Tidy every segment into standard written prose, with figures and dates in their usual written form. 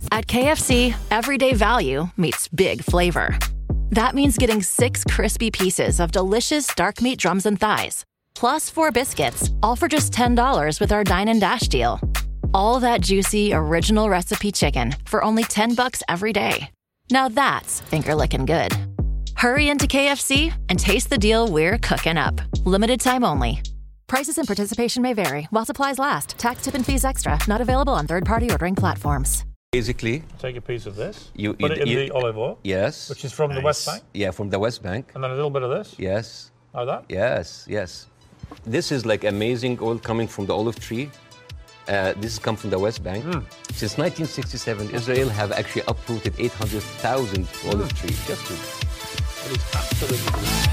At KFC, everyday value meets big flavor. That means getting 6 crispy pieces of delicious dark meat drums and thighs, plus 4 biscuits, all for just $10 with our Dine and Dash deal. All that juicy, original recipe chicken for only $10 every day. Now that's finger-licking good. Hurry into KFC and taste the deal we're cooking up. Limited time only. Prices and participation may vary while supplies last. Tax, tip, and fees extra. Not available on third-party ordering platforms. Basically, take a piece of this, put it in the olive oil. Yes. Which is from the West Bank. Yeah, from the West Bank. And then a little bit of this. Yes. Like that? Yes, yes. This is like amazing oil coming from the olive tree. This has come from the West Bank. Since 1967, Israel have actually uprooted 800,000 olive trees. Just to. It is absolutely delicious.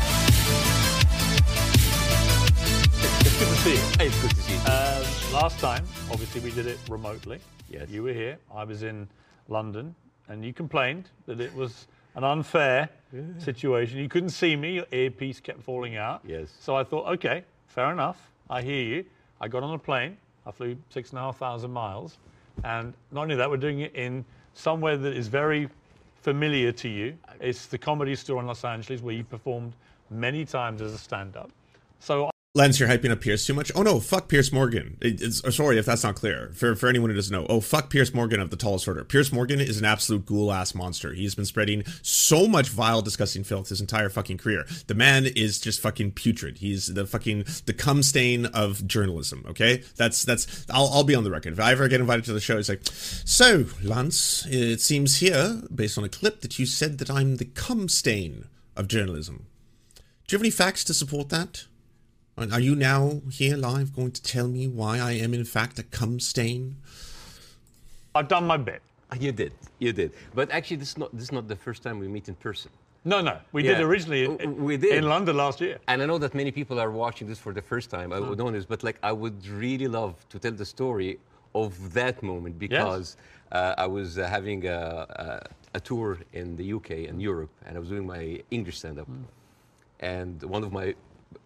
It's good to see you. It's good to see you. Last time, obviously, we did it remotely. Yes. You were here. I was in London, and you complained that it was an unfair situation. You couldn't see me. Your earpiece kept falling out. Yes. So I thought, okay, fair enough. I hear you. I got on a plane. I flew 6,500 miles. And not only that, we're doing it in somewhere that is very familiar to you. It's the Comedy Store in Los Angeles, where you performed many times as a stand-up. So Lance, you're hyping up Piers too much. Oh no, fuck Piers Morgan. Sorry if that's not clear. For anyone who doesn't know. Oh, fuck Piers Morgan of The Tallest Order. Piers Morgan is an absolute ghoul-ass monster. He's been spreading so much vile, disgusting filth his entire fucking career. The man is just fucking putrid. He's the cum stain of journalism, okay? I'll be on the record. If I ever get invited to the show, it's like, so, Lance, it seems here, based on a clip, that you said that I'm the cum stain of journalism. Do you have any facts to support that? Are you now here live going to tell me why I am in fact a cum stain? I've done my bit. You did. But actually, this is not the first time we meet in person. No. We did originally we did. in London last year. And I know that many people are watching this for the first time. I would know this, but like I would really love to tell the story of that moment because I was having a tour in the UK and Europe, and I was doing my English stand-up. And one of my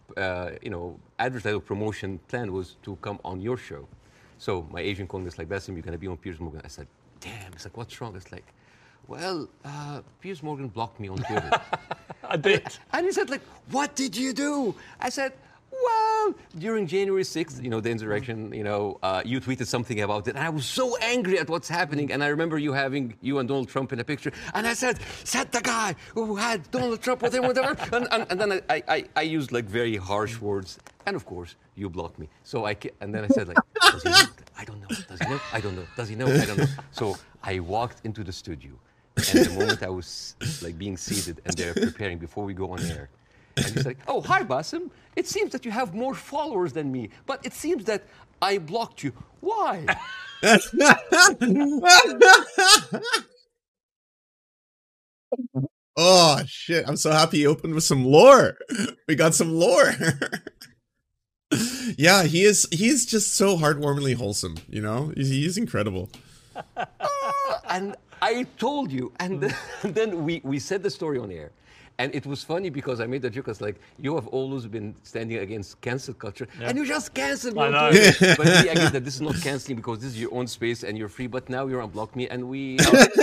advertising promotion plan was to come on your show. So my agent called me, it's like, Bassem, you're going to be on Piers Morgan. I said, damn. It's like, what's wrong? It's like, well, Piers Morgan blocked me on Twitter. I did. And he said, like, what did you do? I said, well, during January 6th, the insurrection, you tweeted something about it. And I was so angry at what's happening. And I remember you having you and Donald Trump in a picture. And I said the guy who had Donald Trump with him, whatever. And then I used, like, very harsh words. And, of course, you blocked me. And then I said, like, does he know? I don't know. Does he know? I don't know. Does he know? I don't know. So I walked into the studio. And the moment I was, like, being seated and they're preparing before we go on air, and he's like, oh, hi, Bassem. It seems that you have more followers than me, but it seems that I blocked you. Why? Oh, shit. I'm so happy he opened with some lore. We got some lore. Yeah, he is just so heartwarmingly wholesome, He's incredible. And I told you, and then we said the story on air. And it was funny because I made the joke. I was like, you have always been standing against cancel culture, and you just canceled me. I know. But me, I get that this is not canceling because this is your own space and you're free. But now you're unblocked me, and we.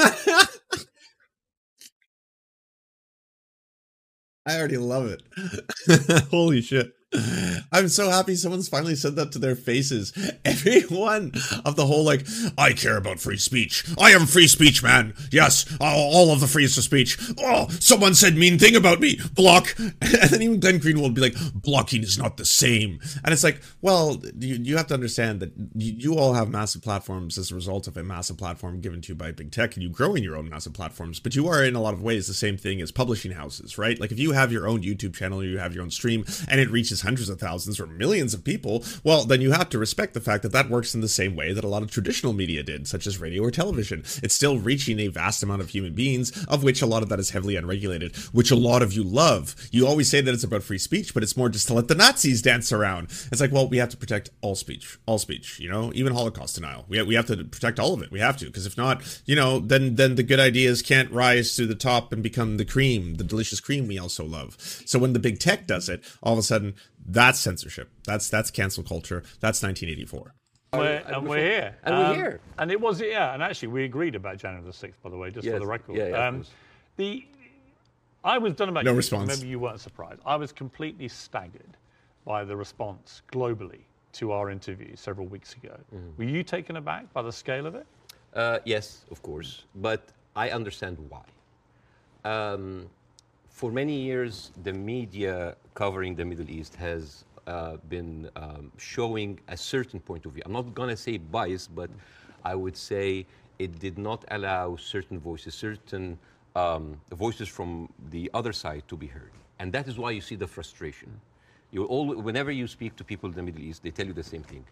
I already love it. Holy shit. I'm so happy someone's finally said that to their faces. Everyone of the whole, like, I care about free speech. I am free speech, man. Yes, all of the freest of speech. Oh, someone said mean thing about me. Block. And then even Glenn Greenwald would be like, blocking is not the same. And it's like, well, you have to understand that you all have massive platforms as a result of a massive platform given to you by big tech, and you grow in your own massive platforms. But you are in a lot of ways the same thing as publishing houses, right? Like if you have your own YouTube channel, or you have your own stream, and it reaches hundreds of thousands or millions of people, well, then you have to respect the fact that that works in the same way that a lot of traditional media did, such as radio or television. It's still reaching a vast amount of human beings, of which a lot of that is heavily unregulated, which a lot of you love. You always say that it's about free speech, but it's more just to let the Nazis dance around. It's like, well, we have to protect all speech, even Holocaust denial. We have to protect all of it. We have to, because if not, then the good ideas can't rise to the top and become the cream, the delicious cream we also love. So when the big tech does it, all of a sudden, that's censorship. That's cancel culture. That's 1984. We're here. And we're here. And it was, and actually we agreed about January the 6th, by the way, just for the record. Yeah, I was done about no response. Maybe you weren't surprised. I was completely staggered by the response globally to our interview several weeks ago. Were you taken aback by the scale of it? Yes, of course, but I understand why. For many years, the media covering the Middle East has been showing a certain point of view. I'm not going to say bias, but I would say it did not allow certain voices, voices from the other side to be heard. And that is why you see the frustration. Whenever you speak to people in the Middle East, they tell you the same thing.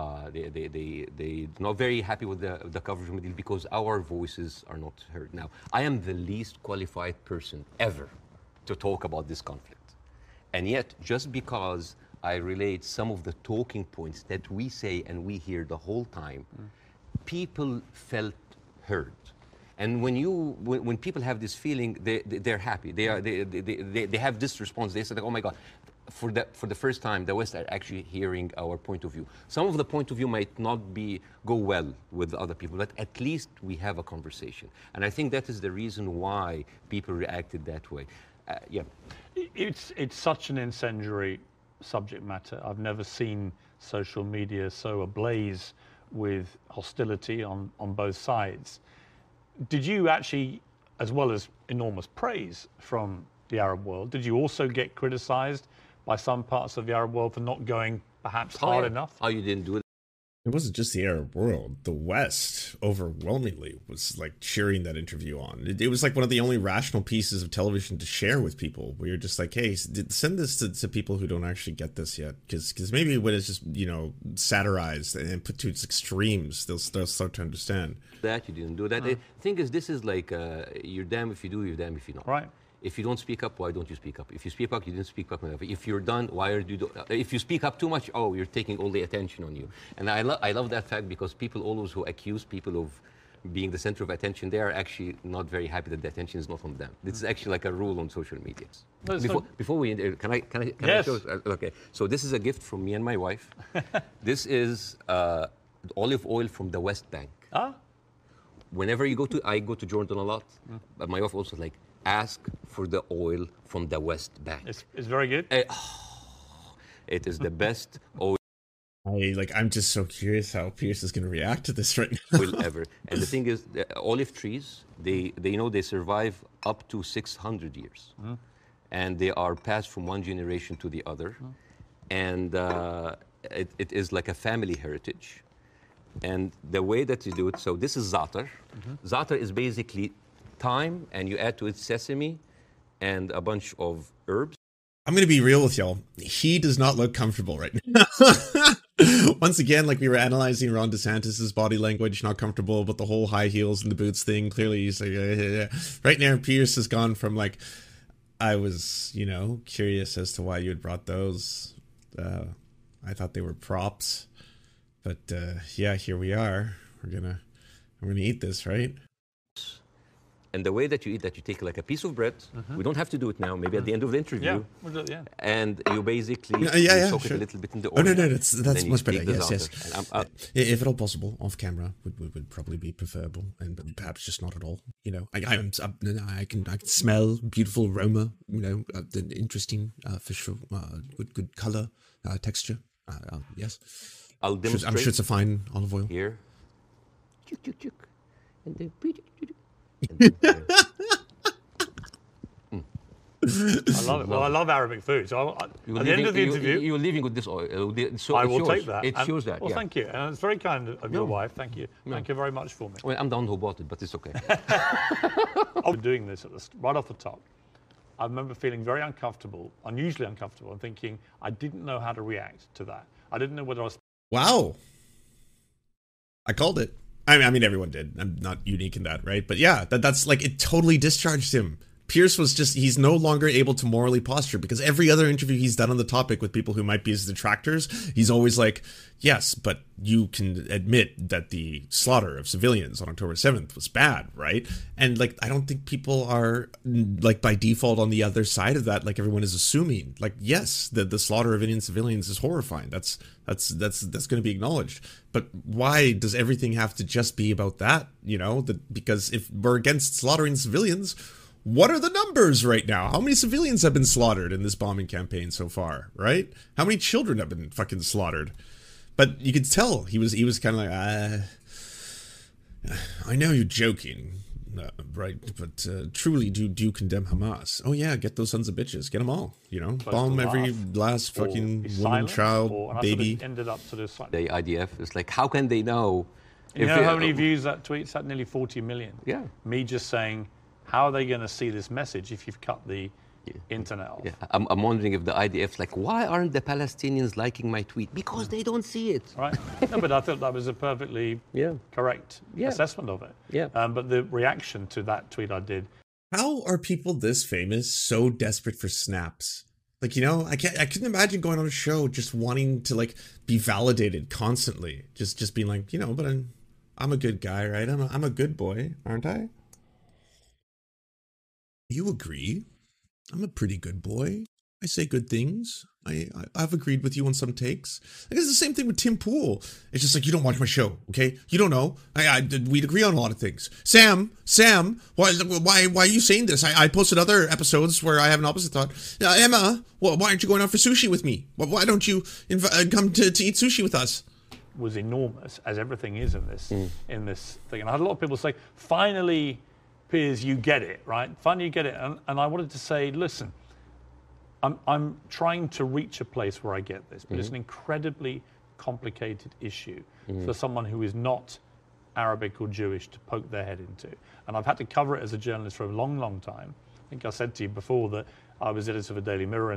They're not very happy with the coverage of the Middle East because our voices are not heard. Now, I am the least qualified person ever to talk about this conflict. And yet, just because I relate some of the talking points that we say and we hear the whole time, people felt heard. And when people have this feeling, they're happy. They have this response. They say, "Oh my God." For the first time, the West are actually hearing our point of view. Some of the point of view might not go well with other people, but at least we have a conversation. And I think that is the reason why people reacted that way. It's such an incendiary subject matter. I've never seen social media so ablaze with hostility on both sides. Did you actually, as well as enormous praise from the Arab world, did you also get criticized by some parts of the Arab world for not going perhaps hard enough? Oh, you didn't do it? It wasn't just the Arab world. The West overwhelmingly was like cheering that interview on. It was like one of the only rational pieces of television to share with people. Where you're just like, hey, send this to people who don't actually get this yet. Because maybe when it's just, satirized and put to its extremes, they'll start to understand. That you didn't do that. The thing is, this is like, you're damned if you do, you're damned if you don't. Right. If you don't speak up, why don't you speak up? If you speak up, you didn't speak up enough. If you're done, why are you do? If you speak up too much, you're taking all the attention on you. And I love that fact because people always who accuse people of being the center of attention, they are actually not very happy that the attention is not on them. This is actually like a rule on social media. Before we end, can I yes. show? Okay. So this is a gift from me and my wife. This is olive oil from the West Bank. Whenever I go to Jordan a lot, but my wife also like, ask for the oil from the West Bank. It's very good. It is the best oil I'm just so curious how Piers is going to react to this right now. ever. And the thing is, the olive trees, they survive up to 600 years. And they are passed from one generation to the other. And it is like a family heritage. And the way that you do it, so this is za'atar. Za'atar is basically thyme, and you add to it sesame and a bunch of herbs. I'm going to be real with y'all. He does not look comfortable right now. Once again, like we were analyzing Ron DeSantis' body language, not comfortable, but the whole high heels and the boots thing, clearly he's like, right now, Piers has gone from like, I was, curious as to why you had brought those. I thought they were props, but here we are. I'm gonna eat this, right? And the way that you eat that, you take like a piece of bread. We don't have to do it now. Maybe at the end of the interview. Yeah. And you basically soak it a little bit in the oil. Oh no, that's much better. Yes. And if at all possible, off camera would probably be preferable, and perhaps just not at all. I can smell beautiful aroma. An interesting fish, good color, texture. Yes. I'll demonstrate. I'm sure it's a fine olive oil. Here. And then I love it. Well, I love Arabic food. So at the end of the interview, you're leaving with this oil. I will take that. It shows that. Well, thank you. And it's very kind of your wife. Thank you. Thank you very much for me. Well, I'm the one who bought it, but it's okay. I'm doing this right off the top. I remember feeling very uncomfortable, unusually uncomfortable, and thinking I didn't know how to react to that. I didn't know whether I was. Wow. I called it. I mean, everyone did. I'm not unique in that, right? But yeah, that's like, it totally discharged him. Pierce was just, he's no longer able to morally posture because every other interview he's done on the topic with people who might be his detractors, he's always like, yes, but you can admit that the slaughter of civilians on October 7th was bad, right? And like, I don't think people are like by default on the other side of that. Like everyone is assuming like, yes, the slaughter of Indian civilians is horrifying. That's going to be acknowledged. But why does everything have to just be about that? You know, because if we're against slaughtering civilians, what are the numbers right now? How many civilians have been slaughtered in this bombing campaign so far, right? How many children have been fucking slaughtered? But you could tell he was kind of like, I know you're joking, right? But truly, do you condemn Hamas? Oh yeah, get those sons of bitches, get them all. You know, bomb every last fucking woman, child, baby. Ended up to this. The IDF is like, how can they know? You know how many views that tweet's had? Nearly 40 million. Yeah. Me just saying, how are they going to see this message if you've cut the internet off? Yeah, I'm wondering if the IDF's like, why aren't the Palestinians liking my tweet? Because they don't see it. Right. No, but I thought that was a perfectly correct assessment of it. Yeah. But the reaction to that tweet I did. How are people this famous so desperate for snaps? Like, you know, I couldn't imagine going on a show just wanting to like be validated constantly. Just being like, you know, but I'm a good guy, right? I'm a good boy, aren't I? You agree? I'm a pretty good boy. I say good things. I've agreed with you on some takes. Like, it's the same thing with Tim Pool. It's just like, you don't watch my show, okay? You don't know. We'd agree on a lot of things. Sam, why are you saying this? I posted other episodes where I have an opposite thought. Emma, why aren't you going out for sushi with me? Why don't you come to eat sushi with us? Was enormous, as everything is in this thing. And I had a lot of people say, finally, Piers, you get it, right? Finally, you get it. And I wanted to say, listen, I'm trying to reach a place where I get this, but it's an incredibly complicated issue for someone who is not Arabic or Jewish to poke their head into. And I've had to cover it as a journalist for a long, long time. I think I said to you before that I was editor of the Daily Mirror.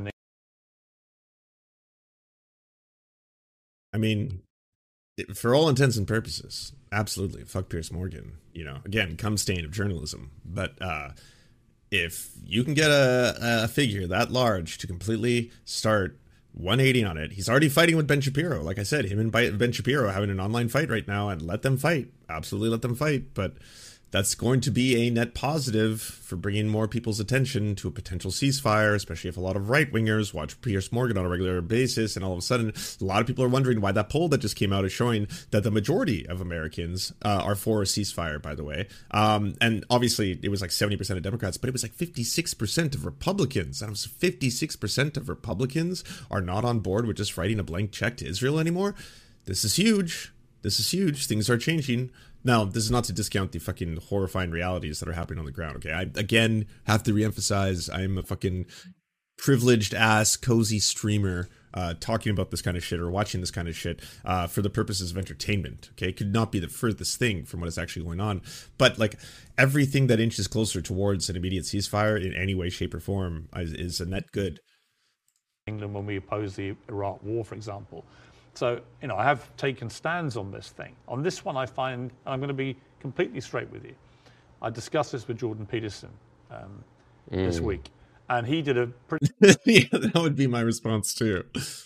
I mean, for all intents and purposes, absolutely, fuck Piers Morgan. You know, again, cum stain of journalism. But if you can get a figure that large to completely start 180 on it, he's already fighting with Ben Shapiro. Like I said, him and Ben Shapiro having an online fight right now, and let them fight. Absolutely let them fight. But that's going to be a net positive for bringing more people's attention to a potential ceasefire, especially if a lot of right-wingers watch Piers Morgan on a regular basis, and all of a sudden, a lot of people are wondering why that poll that just came out is showing that the majority of Americans are for a ceasefire, by the way. And obviously, it was like 70% of Democrats, but it was like 56% of Republicans. And it was 56% of Republicans are not on board with just writing a blank check to Israel anymore. This is huge. This is huge. Things are changing. Now, this is not to discount the fucking horrifying realities that are happening on the ground, okay? I, again, have to reemphasize I'm a fucking privileged ass, cozy streamer talking about this kind of shit or watching this kind of shit for the purposes of entertainment, okay? It could not be the furthest thing from what is actually going on. But, like, everything that inches closer towards an immediate ceasefire in any way, shape, or form is a net good. England when we opposed the Iraq War, for example. So, you know, I have taken stands on this thing. On this one, I find, and I'm going to be completely straight with you, I discussed this with Jordan Peterson this week, and he did a pretty... Yeah, that would be my response too.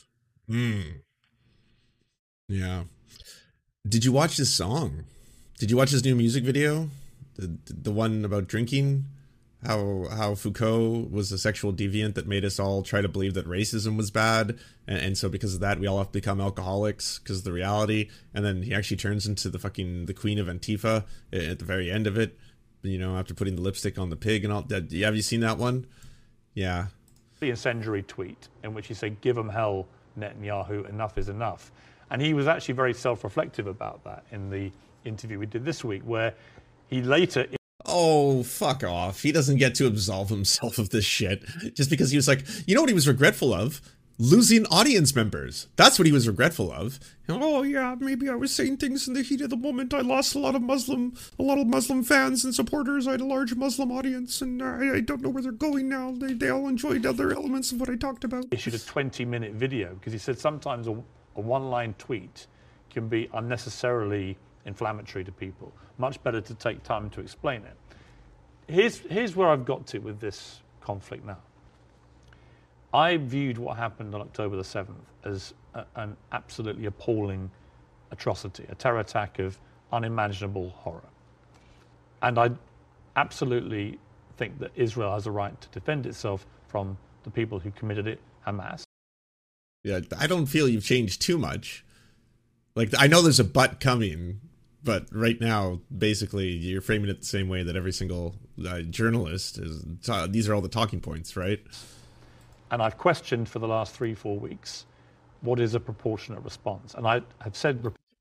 Yeah. Did you watch this song? Did you watch his new music video? The one about drinking? How Foucault was a sexual deviant that made us all try to believe that racism was bad, and so because of that we all have to become alcoholics because of the reality. And then he actually turns into the queen of Antifa at the very end of it, you know, after putting the lipstick on the pig and all that. Have you seen that one? Yeah. The incendiary tweet in which he said, "Give them hell, Netanyahu, enough is enough." And he was actually very self-reflective about that in the interview we did this week, where he later... Oh, fuck off. He doesn't get to absolve himself of this shit just because he was like, you know what he was regretful of? Losing audience members. That's what he was regretful of. Oh yeah, maybe I was saying things in the heat of the moment. I lost a lot of Muslim fans and supporters. I had a large Muslim audience, and I don't know where they're going now. They all enjoyed other elements of what I talked about. Issued a 20-minute video because he said sometimes a one-line tweet can be unnecessarily inflammatory to people. Much better to take time to explain it. here's where I've got to with this conflict now. I viewed what happened on October the 7th as an absolutely appalling atrocity, a terror attack of unimaginable horror. And I absolutely think that Israel has a right to defend itself from the people who committed it, Hamas. Yeah, I don't feel you've changed too much. Like, I know there's a but coming, but right now, basically, you're framing it the same way that every single journalist is. These are all the talking points, right? And I've questioned for the last 3-4 weeks, what is a proportionate response? And I have said...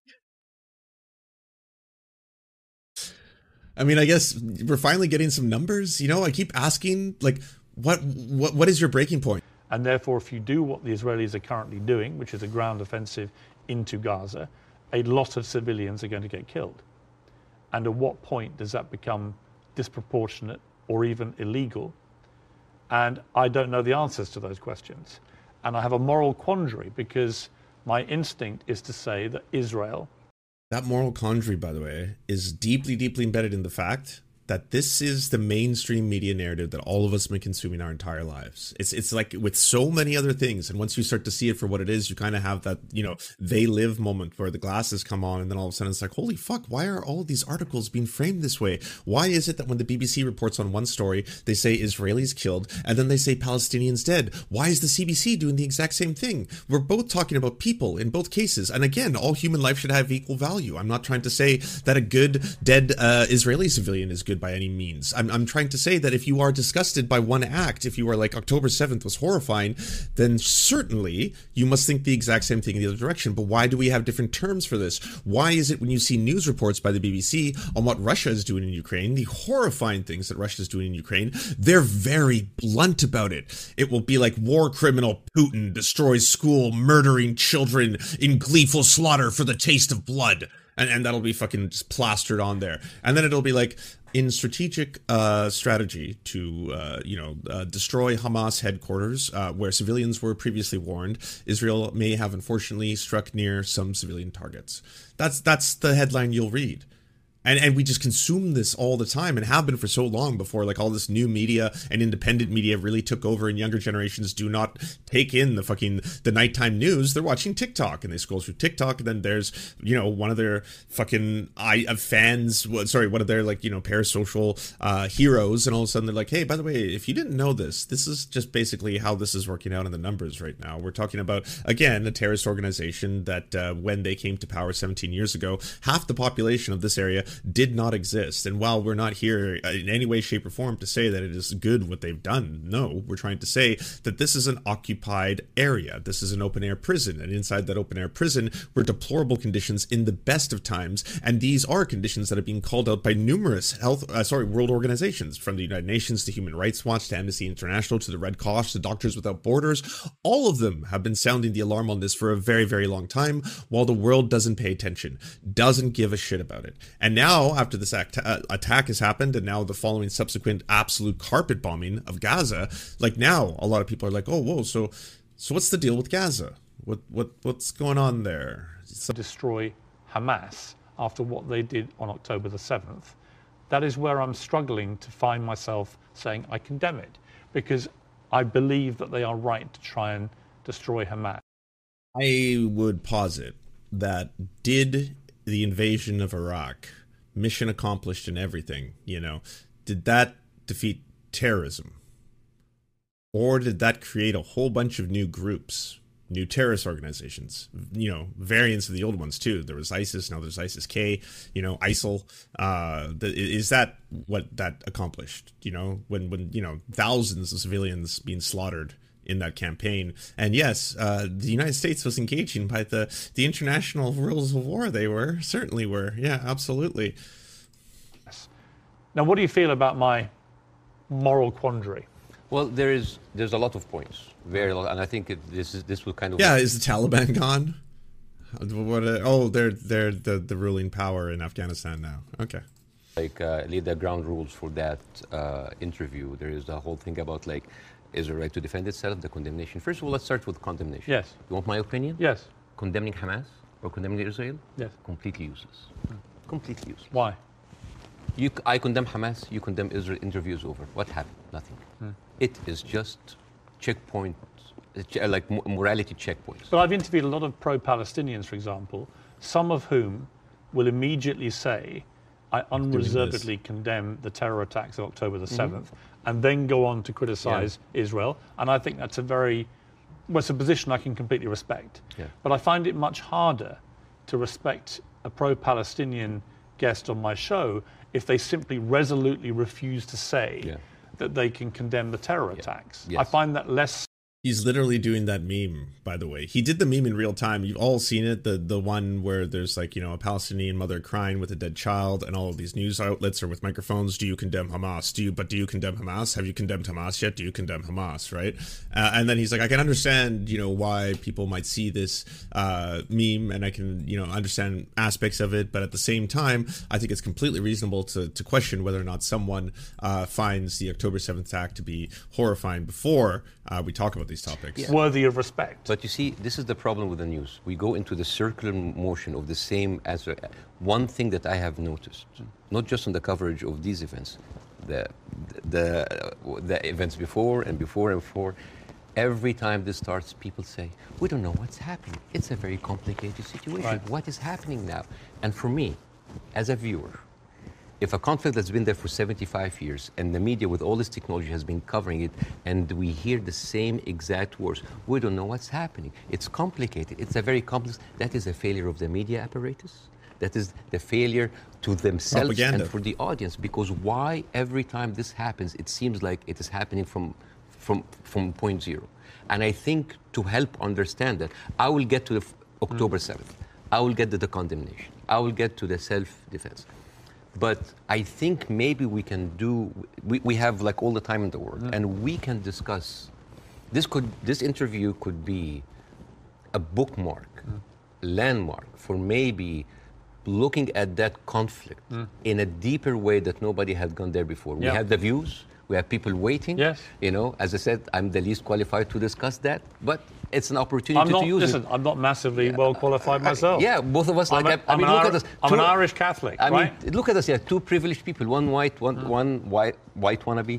I mean, I guess we're finally getting some numbers. You know, I keep asking, like, what is your breaking point? And therefore, if you do what the Israelis are currently doing, which is a ground offensive into Gaza, a lot of civilians are going to get killed. And at what point does that become disproportionate or even illegal? And I don't know the answers to those questions. And I have a moral quandary because my instinct is to say that Israel... That moral quandary, by the way, is deeply, deeply embedded in the fact that this is the mainstream media narrative that all of us have been consuming our entire lives. It's like with so many other things, and once you start to see it for what it is, you kind of have that, you know, they live moment where the glasses come on, and then all of a sudden it's like, holy fuck, why are all of these articles being framed this way? Why is it that when the BBC reports on one story, they say Israelis killed, and then they say Palestinians dead? Why is the CBC doing the exact same thing? We're both talking about people in both cases, and again, all human life should have equal value. I'm not trying to say that a good dead Israeli civilian is good by any means. I'm trying to say that if you are disgusted by one act, if you are like October 7th was horrifying, then certainly you must think the exact same thing in the other direction. But why do we have different terms for this? Why is it when you see news reports by the BBC on what Russia is doing in Ukraine, the horrifying things that Russia is doing in Ukraine, they're very blunt about it. It will be like war criminal Putin destroys school, murdering children in gleeful slaughter for the taste of blood. And that'll be fucking just plastered on there. And then it'll be like, in strategic strategy to, destroy Hamas headquarters, where civilians were previously warned, Israel may have unfortunately struck near some civilian targets. That's the headline you'll read. And we just consume this all the time and have been for so long before like all this new media and independent media really took over, and younger generations do not take in the nighttime news. They're watching TikTok and they scroll through TikTok, and then there's, you know, one of their fucking one of their like, you know, parasocial heroes, and all of a sudden they're like, hey, by the way, if you didn't know this is just basically how this is working out in the numbers right now. We're talking about, again, a terrorist organization that when they came to power 17 years ago, half the population of this area did not exist. And while we're not here in any way, shape, or form to say that it is good what they've done, no, we're trying to say that this is an occupied area. This is an open-air prison, and inside that open-air prison were deplorable conditions in the best of times, and these are conditions that are being called out by numerous world organizations, from the United Nations to Human Rights Watch to Amnesty International to the Red Cross to Doctors Without Borders. All of them have been sounding the alarm on this for a very, very long time, while the world doesn't pay attention, doesn't give a shit about it. And now, after this attack has happened, and now the following subsequent absolute carpet bombing of Gaza, like now a lot of people are like, oh, whoa, so what's the deal with Gaza? What's going on there? Destroy Hamas after what they did on October the 7th. That is where I'm struggling to find myself saying I condemn it, because I believe that they are right to try and destroy Hamas. I would posit that did the invasion of Iraq, mission accomplished and everything, you know, did that defeat terrorism? Or did that create a whole bunch of new groups, new terrorist organizations, you know, variants of the old ones too? There was ISIS, now there's ISIS-K, you know, ISIL. Is that what that accomplished? You know, when you know, thousands of civilians being slaughtered in that campaign. And yes, the United States was engaging by the international rules of war. They certainly were. Yeah, absolutely. Now, what do you feel about my moral quandary? Well, there's a lot of points, very lot, and I think this will kind of... Yeah, is the Taliban gone? They're the ruling power in Afghanistan now. Okay. Like, lead the ground rules for that interview. There is the whole thing about, like, is the right to defend itself, the condemnation. First of all, let's start with condemnation. Yes. You want my opinion? Yes. Condemning Hamas or condemning Israel? Yes. Completely useless. Completely useless. Why? I condemn Hamas, you condemn Israel, interview is over. What happened? Nothing. It is just checkpoint, like morality checkpoints. But I've interviewed a lot of pro-Palestinians, for example, some of whom will immediately say, I unreservedly condemn the terror attacks of October the 7th, and then go on to criticize Israel. And I think that's it's a position I can completely respect. Yeah. But I find it much harder to respect a pro-Palestinian guest on my show if they simply resolutely refuse to say that they can condemn the terror attacks. Yes. I find that less. He's literally doing that meme, by the way. He did the meme in real time. You've all seen it. The one where there's like, a Palestinian mother crying with a dead child, and all of these news outlets are with microphones. Do you condemn Hamas? Do you condemn Hamas? Have you condemned Hamas yet? Do you condemn Hamas? Right? And then he's like, I can understand, why people might see this meme, and I can, understand aspects of it. But at the same time, I think it's completely reasonable to question whether or not someone finds the October 7th attack to be horrifying before we talk about these topics. Worthy of respect. But you see, this is the problem with the news. We go into the circular motion of the same answer. One thing that I have noticed, not just on the coverage of these events, the events before and before and before, every time this starts, people say, we don't know what's happening. It's a very complicated situation. Right. What is happening now? And for me, as a viewer, if a conflict that's been there for 75 years and the media with all this technology has been covering it and we hear the same exact words, we don't know what's happening. It's complicated. It's a very complex. That is a failure of the media apparatus. That is the failure to themselves Propaganda. and for the audience. Because why every time this happens, it seems like it is happening from point zero. And I think to help understand that, I will get to the October 7th. I will get to the condemnation. I will get to the self-defense. But I think maybe we can we have like all the time in the world, and we can discuss, this interview could be a bookmark, landmark for maybe looking at that conflict in a deeper way that nobody had gone there before. We have the views, we have people waiting. Yes. As I said, I'm the least qualified to discuss that, but it's an opportunity to use it. I'm not massively well qualified myself. Both of us. I'm look at us. I'm an Irish Catholic, right? Look at us. Two privileged people. One white wannabe,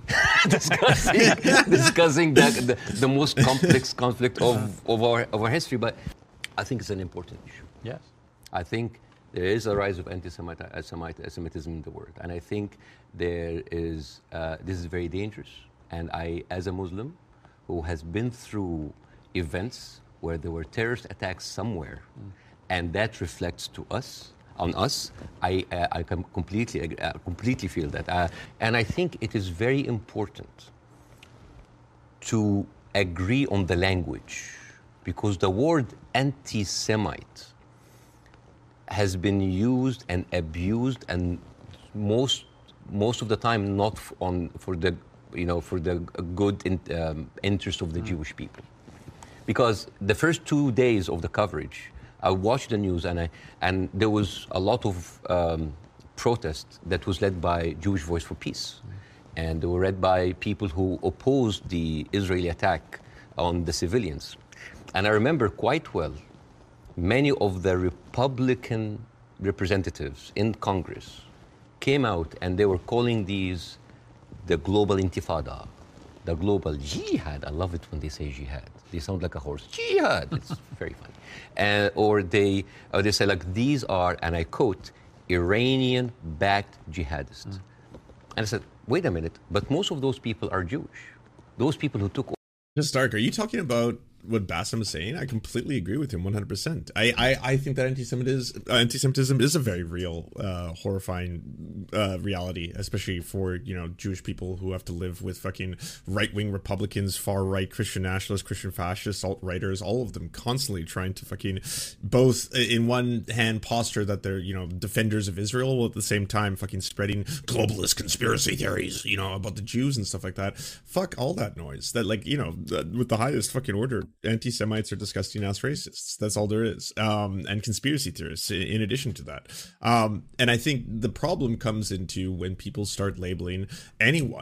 discussing the most complex conflict of our history. But I think it's an important issue. Yes. I think there is a rise of anti-Semitism in the world, and I think this is very dangerous. And I, as a Muslim, who has been through events where there were terrorist attacks somewhere, and that reflects on us. I can completely feel that, and I think it is very important to agree on the language, because the word anti-Semite has been used and abused, and most of the time not for the good interest of the Jewish people. Because the first 2 days of the coverage, I watched the news, and there was a lot of protest that was led by Jewish Voice for Peace, and they were led by people who opposed the Israeli attack on the civilians. And I remember quite well, many of the Republican representatives in Congress came out and they were calling these the global intifada, the global jihad. I love it when they say jihad. They sound like a horse. Jihad. It's very funny. Or they say like, these are, and I quote, Iranian-backed jihadists. And I said, wait a minute, but most of those people are Jewish. Those people who took. Just Stark, are you talking about what Bassem is saying? I completely agree with him 100%. I think that anti-Semitism is a very real, horrifying reality, especially for, Jewish people who have to live with fucking right-wing Republicans, far-right Christian nationalists, Christian fascists, alt-righters, all of them constantly trying to fucking both, in one hand, posture that they're, defenders of Israel, while at the same time fucking spreading globalist conspiracy theories, about the Jews and stuff like that. Fuck all that noise. That, with the highest fucking order, anti-Semites are disgusting ass racists. That's all there is. And conspiracy theorists in addition to that. And I think the problem comes into when people start labeling anyone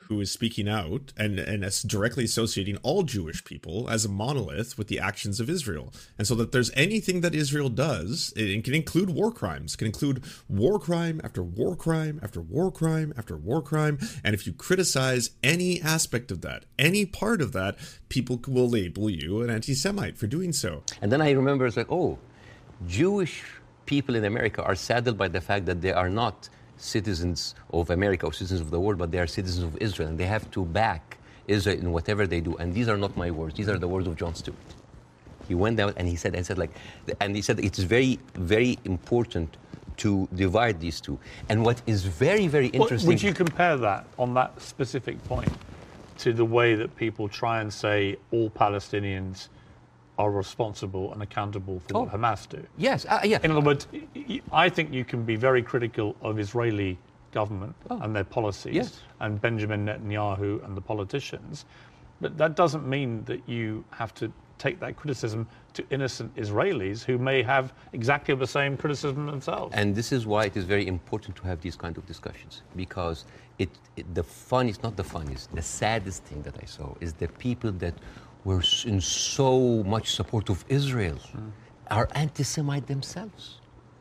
who is speaking out and is directly associating all Jewish people as a monolith with the actions of Israel. And so that there's anything that Israel does, it can include war crimes, can include war crime after war crime after war crime after war crime. And if you criticize any aspect of that, any part of that, people will label you an anti-Semite for doing so. And then I remember it's like, oh, Jewish people in America are saddened by the fact that they are not citizens of America or citizens of the world, but they are citizens of Israel, and they have to back Israel in whatever they do. And these are not my words; these are the words of Jon Stewart. He went out and he said, it's very, very important to divide these two. And what is very, very interesting. Would you compare that on that specific point to the way that people try and say all Palestinians are responsible and accountable for what Hamas do? Yes, yeah. In other words, I think you can be very critical of Israeli government and their policies and Benjamin Netanyahu and the politicians, but that doesn't mean that you have to take that criticism to innocent Israelis who may have exactly the same criticism themselves. And this is why it is very important to have these kind of discussions, because the saddest thing that I saw is the people that were in so much support of Israel are anti-Semite themselves.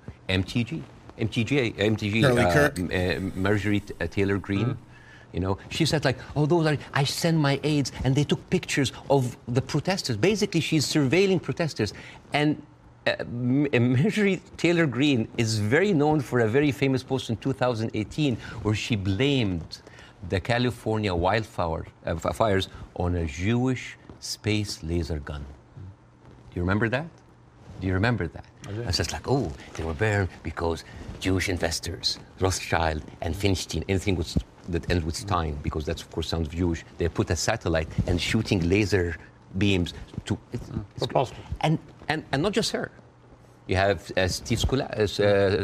Marjorie Taylor Greene, you know, she said like, oh, I send my aides, and they took pictures of the protesters. Basically, she's surveilling protesters. And Marjorie Taylor Greene is very known for a very famous post in 2018 where she blamed the California fires on a Jewish space laser gun. Do you remember that? Do you remember that? It's just like, oh, they were burned because Jewish investors, Rothschild and Feinstein, anything that ends with Stein, because that of course sounds Jewish, they put a satellite and shooting laser beams to... It's and not just her. You have Steve Sculalis,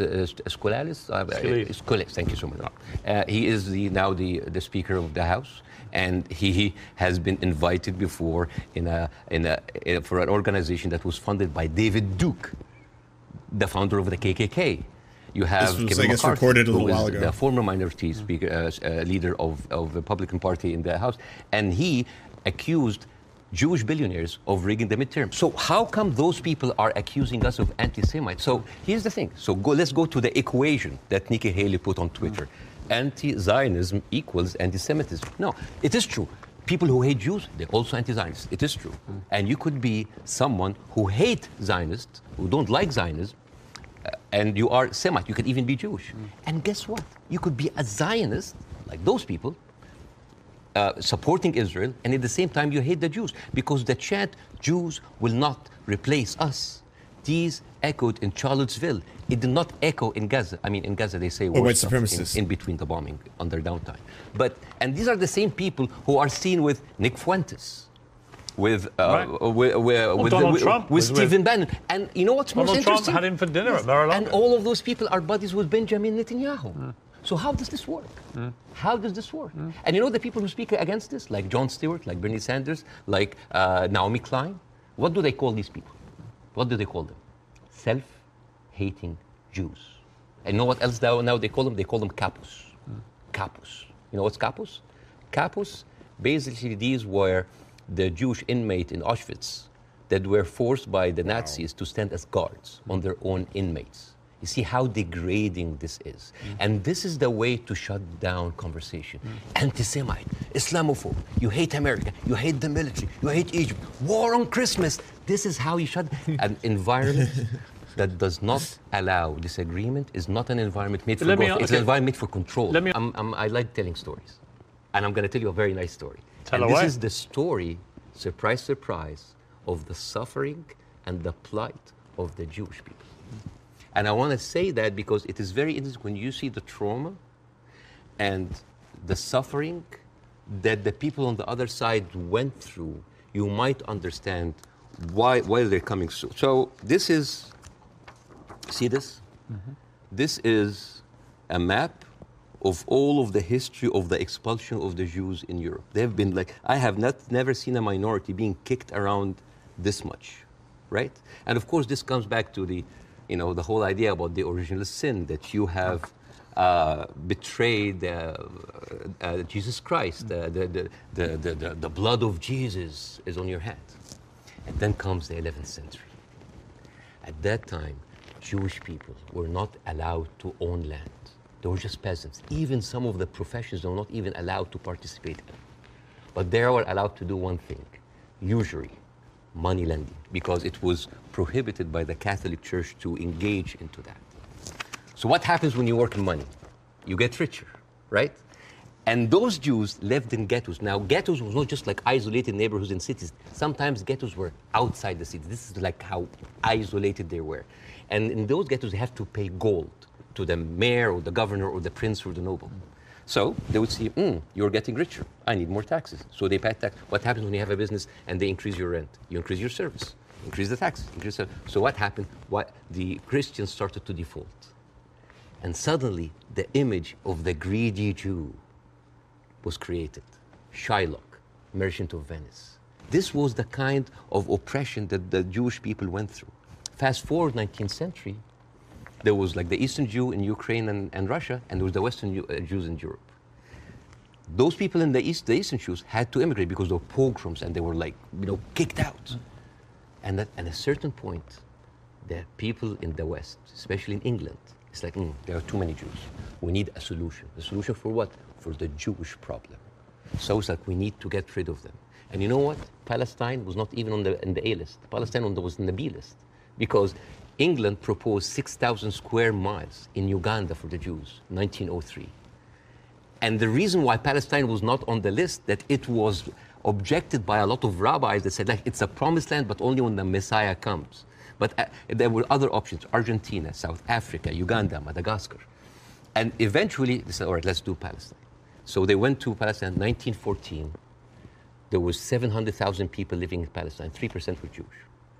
thank you so much. He is now the Speaker of the House, and he has been invited before for an organization that was funded by David Duke, the founder of the KKK. You have this was, Kevin I guess, McCarthy, recorded a little who while is ago. the former minority speaker, leader of the Republican Party in the House, and he accused Jewish billionaires of rigging the midterm. So how come those people are accusing us of anti-Semites? So here's the thing. So let's go to the equation that Nikki Haley put on Twitter. Anti-Zionism equals anti-Semitism. No, it is true. People who hate Jews, they're also anti-Zionists. It is true. And you could be someone who hate Zionists, who don't like Zionism, and you are Semite. You could even be Jewish. And guess what? You could be a Zionist, like those people, supporting Israel, and at the same time you hate the Jews, because the chant, Jews will not replace us, these echoed in Charlottesville. It did not echo in Gaza. I mean, in Gaza they say white supremacists in between the bombing, under downtime. And these are the same people who are seen with Nick Fuentes, with Stephen Bannon. And you know what's most interesting? Donald Trump had him for dinner at Mar-a-Lago. And all of those people are buddies with Benjamin Netanyahu. So how does this work? How does this work? And you know the people who speak against this, like Jon Stewart, like Bernie Sanders, like Naomi Klein, what do they call these people? What do they call them? Self-hating Jews. And you know what else now they call them? They call them capos. Capos. You know what's capos? Capos, basically these were the Jewish inmate in Auschwitz that were forced by the Nazis to stand as guards on their own inmates. You see how degrading this is. And this is the way to shut down conversation. Anti-Semite, Islamophobe, you hate America, you hate the military, you hate Egypt, war on Christmas. This is how you shut an environment that does not allow disagreement is not an environment made for growth. It's an environment made for control. I like telling stories. And I'm going to tell you a very nice story. This is the story, surprise, surprise, of the suffering and the plight of the Jewish people. And I want to say that because it is very interesting when you see the trauma and the suffering that the people on the other side went through, you might understand why they're coming. So this is, see this? This is a map of all of the history of the expulsion of the Jews in Europe. They've been like, I have never seen a minority being kicked around this much, right? And of course, this comes back to the whole idea about the original sin, that you have betrayed Jesus Christ. The blood of Jesus is on your hand. And then comes the 11th century. At that time, Jewish people were not allowed to own land. They were just peasants. Even some of the professions were not even allowed to participate in. But they were allowed to do one thing, usury, money lending, because it was prohibited by the Catholic Church to engage into that. So what happens when you work in money? You get richer, right? And those Jews lived in ghettos. Now, ghettos was not just like isolated neighborhoods in cities. Sometimes ghettos were outside the city. This is like how isolated they were. And in those ghettos, they have to pay gold to the mayor or the governor or the prince or the noble. So they would see, you're getting richer. I need more taxes. So they pay tax. What happens when you have a business and they increase your rent? You increase your service, increase the taxes. So what happened? The Christians started to default. And suddenly, the image of the greedy Jew was created. Shylock, merchant of Venice. This was the kind of oppression that the Jewish people went through. Fast forward 19th century, there was like the Eastern Jew in Ukraine and Russia, and there was the Western Jews in Europe. Those people in the Eastern Jews had to immigrate because there were pogroms and they were like, kicked out. And at a certain point, the people in the West, especially in England, it's like, there are too many Jews. We need a solution. A solution for what? For the Jewish problem. So it's like we need to get rid of them. And you know what? Palestine was not even in the A list. Palestine was in the B list. Because England proposed 6,000 square miles in Uganda for the Jews, 1903. And the reason why Palestine was not on the list, that it was objected by a lot of rabbis that said, like, it's a promised land, but only when the Messiah comes. But there were other options, Argentina, South Africa, Uganda, Madagascar. And eventually, they said, all right, let's do Palestine. So they went to Palestine in 1914. There was 700,000 people living in Palestine, 3% were Jewish.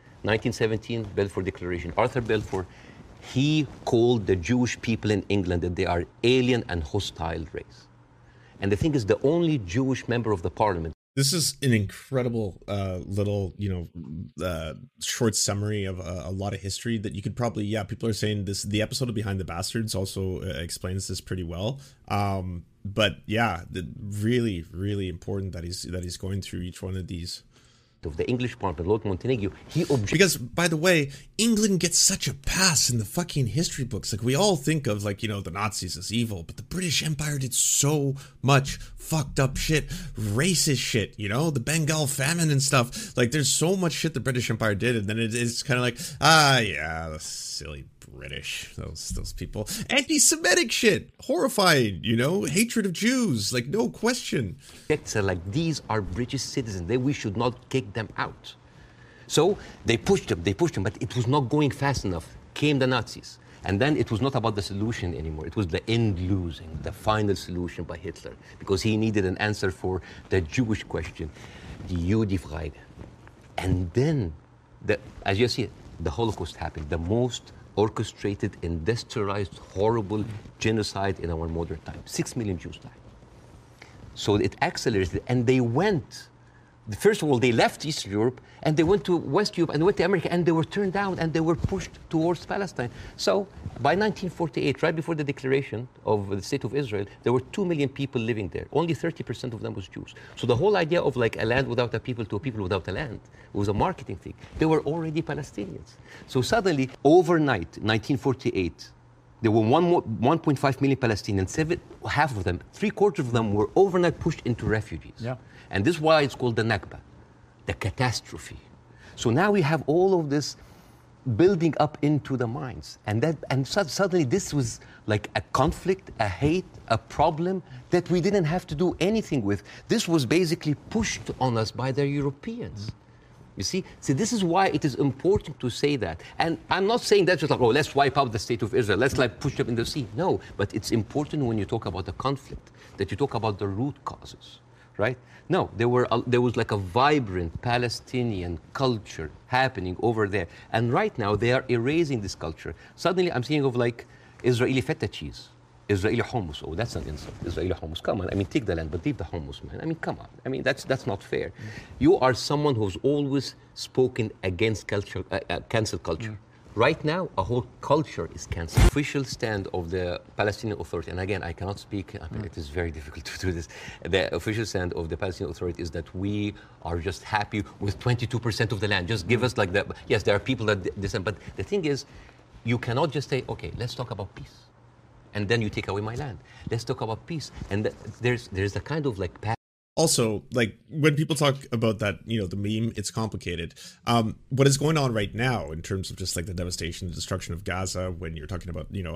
1917, Balfour Declaration. Arthur Balfour, he called the Jewish people in England that they are alien and hostile race. And the thing is, the only Jewish member of the parliament. This is an incredible little, short summary of a lot of history that you could probably, people are saying this, the episode of Behind the Bastards also explains this pretty well. But yeah, really, really important that he's going through each one of these. Of the English Parliament, Lord Montagu, because, by the way, England gets such a pass in the fucking history books. Like, we all think of, like, the Nazis as evil, but the British Empire did so much fucked up shit, racist shit, the Bengal famine and stuff. Like, there's so much shit the British Empire did, and then it's kind of like, the silly British, those people. Anti-Semitic shit, horrifying, hatred of Jews, like, no question. Like, these are British citizens, we should not kick them out. So they pushed them, but it was not going fast enough. Came the Nazis. And then it was not about the solution anymore. It was the end losing, the final solution by Hitler, because he needed an answer for the Jewish question, the Judefrage. And then, as you see, the Holocaust happened, the most orchestrated, industrialized, horrible genocide in our modern time. 6 million Jews died. So it accelerated, and they went. First of all, they left Eastern Europe, and they went to West Europe, and they went to America, and they were turned down, and they were pushed towards Palestine. So by 1948, right before the declaration of the State of Israel, there were 2 million people living there. Only 30% of them was Jews. So the whole idea of like a land without a people to a people without a land was a marketing thing. They were already Palestinians. So suddenly, overnight, 1948, there were 1.5 million Palestinians. Half of them, 3/4 of them were overnight pushed into refugees. Yeah. And this is why it's called the Nakba, the catastrophe. So now we have all of this building up into the minds. And suddenly this was like a conflict, a hate, a problem that we didn't have to do anything with. This was basically pushed on us by the Europeans. You see, this is why it is important to say that. And I'm not saying that just like, let's wipe out the State of Israel, let's like push them in the sea. No, but it's important when you talk about the conflict, that you talk about the root causes, right? No, there was like a vibrant Palestinian culture happening over there. And right now they are erasing this culture. Suddenly I'm thinking of like Israeli feta cheese. Israeli hummus. Oh, that's an insult. Israeli hummus. Come on. I mean, take the land, but leave the hummus, man. I mean, come on. I mean, that's not fair. You are someone who's always spoken against culture, cancel culture. Right now, a whole culture is canceled. Official stand of the Palestinian Authority, and again, I cannot speak, it is very difficult to do this. The official stand of the Palestinian Authority is that we are just happy with 22% of the land. Just give us like that. Yes, there are people that dissent, but the thing is, you cannot just say, okay, let's talk about peace. And then you take away my land. Let's talk about peace. And there's a kind of like... Also, like, when people talk about that, you know, the meme, it's complicated. What is going on right now in terms of just like the devastation, the destruction of Gaza, when you're talking about, you know,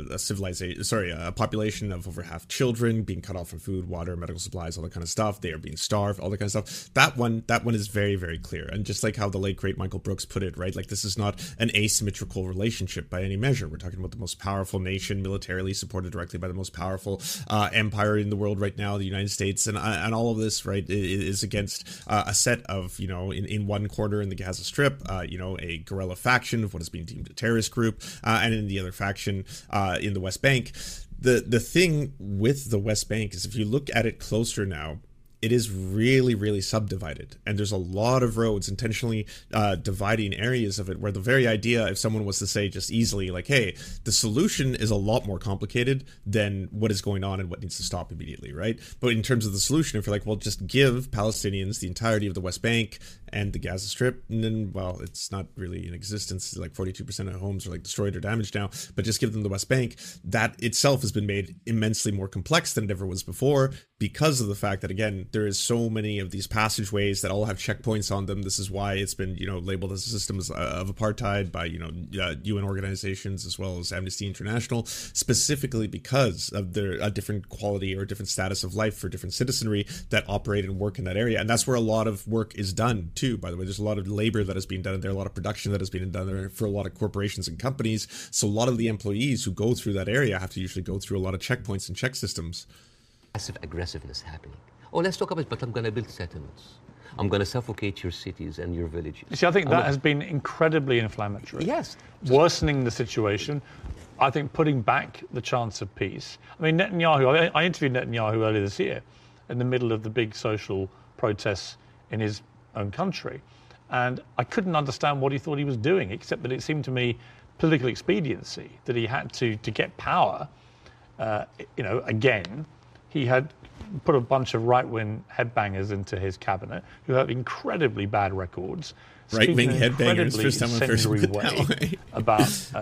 a population of over half children being cut off from food, water, medical supplies, all that kind of stuff. They are being starved, all that kind of stuff. That one is very, very clear. And just like how the late, great Michael Brooks put it, right? Like, this is not an asymmetrical relationship by any measure. We're talking about the most powerful nation, militarily supported directly by the most powerful empire in the world right now, the United States, and all of this, right, is against a set of, you know, in one quarter in the Gaza Strip, you know, a guerrilla faction of what is being deemed a terrorist group, and in the other faction in the West Bank. The thing with the West Bank is, if you look at it closer now, it is really, really subdivided. And there's a lot of roads intentionally dividing areas of it, where the very idea, if someone was to say just easily, like, hey, the solution is a lot more complicated than what is going on and what needs to stop immediately, right? But in terms of the solution, if you're like, well, just give Palestinians the entirety of the West Bank and the Gaza Strip, and then, well, it's not really in existence. Like 42% of homes are like destroyed or damaged now, but just give them the West Bank. That itself has been made immensely more complex than it ever was before, because of the fact that, again, there is so many of these passageways that all have checkpoints on them. This is why it's been, you know, labeled as a system of apartheid by, you know, UN organizations as well as Amnesty International, specifically because of a different quality or different status of life for different citizenry that operate and work in that area. And that's where a lot of work is done too, by the way. There's a lot of labor that is being done there, a lot of production that is being done there for a lot of corporations and companies. So a lot of the employees who go through that area have to usually go through a lot of checkpoints and check systems. Massive aggressiveness happening. Oh, let's talk about it, but I'm going to build settlements. I'm going to suffocate your cities and your villages. You see, I think that has been incredibly inflammatory. Yes. Worsening the situation. I think putting back the chance of peace. I mean, Netanyahu, I interviewed Netanyahu earlier this year in the middle of the big social protests in his own country. And I couldn't understand what he thought he was doing, except that it seemed to me political expediency, that he had to get power, you know, again. He had put a bunch of right-wing headbangers into his cabinet who have incredibly bad records. Right-wing headbangers, first time I've heard it that way. About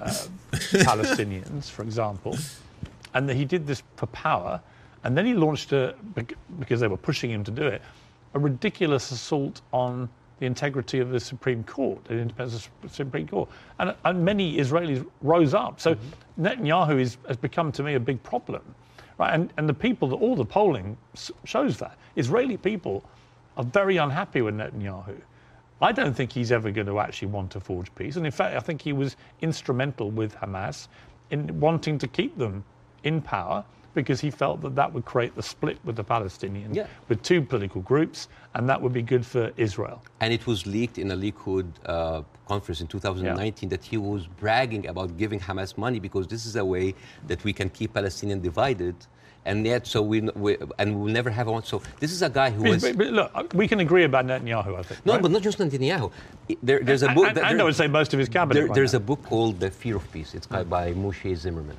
Palestinians, for example. And he did this for power. And then he launched, because they were pushing him to do it, a ridiculous assault on the integrity of the Supreme Court, the independence of the Supreme Court. And many Israelis rose up. So Netanyahu has become, to me, a big problem. Right, and the people, all the polling shows that. Israeli people are very unhappy with Netanyahu. I don't think he's ever going to actually want to forge peace. And in fact, I think he was instrumental with Hamas in wanting to keep them in power, because he felt that that would create the split with the Palestinians, with two political groups, and that would be good for Israel. And it was leaked in a Likud conference in 2019 that he was bragging about giving Hamas money because this is a way that we can keep Palestinians divided. And yet, so we'll never have one. So this is a guy who was... But look, we can agree about Netanyahu, I think. No, right? But not just Netanyahu. There's a book... And I would say most of his cabinet. There's a book called The Fear of Peace. It's by Moshe Zimmerman.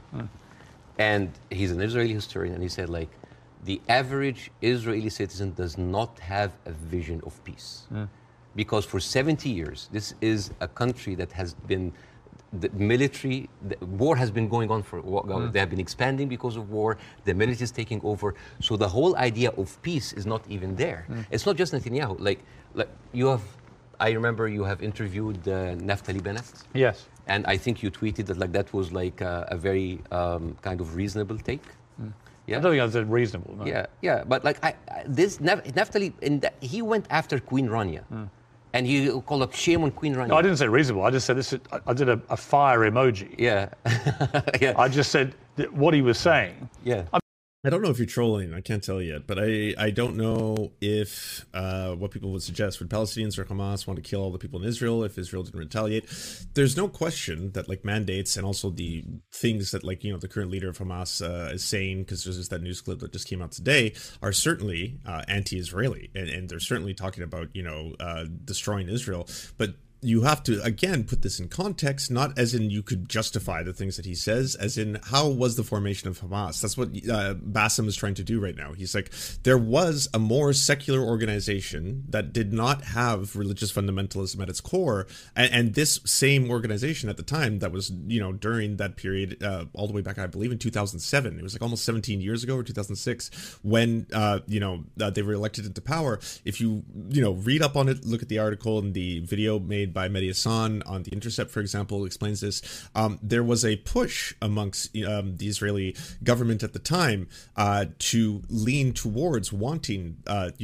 And he's an Israeli historian, and he said, like, the average Israeli citizen does not have a vision of peace. Because for 70 years, this is a country that has been... The war has been going on for, they have been expanding because of war, the military is taking over. So the whole idea of peace is not even there. It's not just Netanyahu. Like you have, I remember you have interviewed Naftali Bennett. Yes. And I think you tweeted that that was like a very kind of reasonable take. Yeah? I don't think I said reasonable. No. Yeah. But like this Naftali, he went after Queen Rania. And he called up shame on Queen Rania. No, I didn't say reasonable. I just said this. I did a fire emoji. Yeah. I just said what he was saying. Yeah. I don't know if you're trolling. I can't tell yet, but I don't know if what people would suggest. Would Palestinians or Hamas want to kill all the people in Israel if Israel didn't retaliate? There's no question that like mandates and also the things that like, you know, the current leader of Hamas is saying, because there's just that news clip that just came out today, are certainly anti-Israeli, and they're certainly talking about, you know, destroying Israel. But you have to, again, put this in context, not as in you could justify the things that he says, as in how was the formation of Hamas? That's what Bassem is trying to do right now. He's like, there was a more secular organization that did not have religious fundamentalism at its core, and this same organization at the time that was, during that period, all the way back, I believe, in 2007, it was like almost 17 years ago, or 2006, when, they were elected into power. If you, read up on it, look at the article and the video made by Mehdi Hassan on The Intercept, for example, explains this. There was a push amongst the Israeli government at the time to lean towards wanting,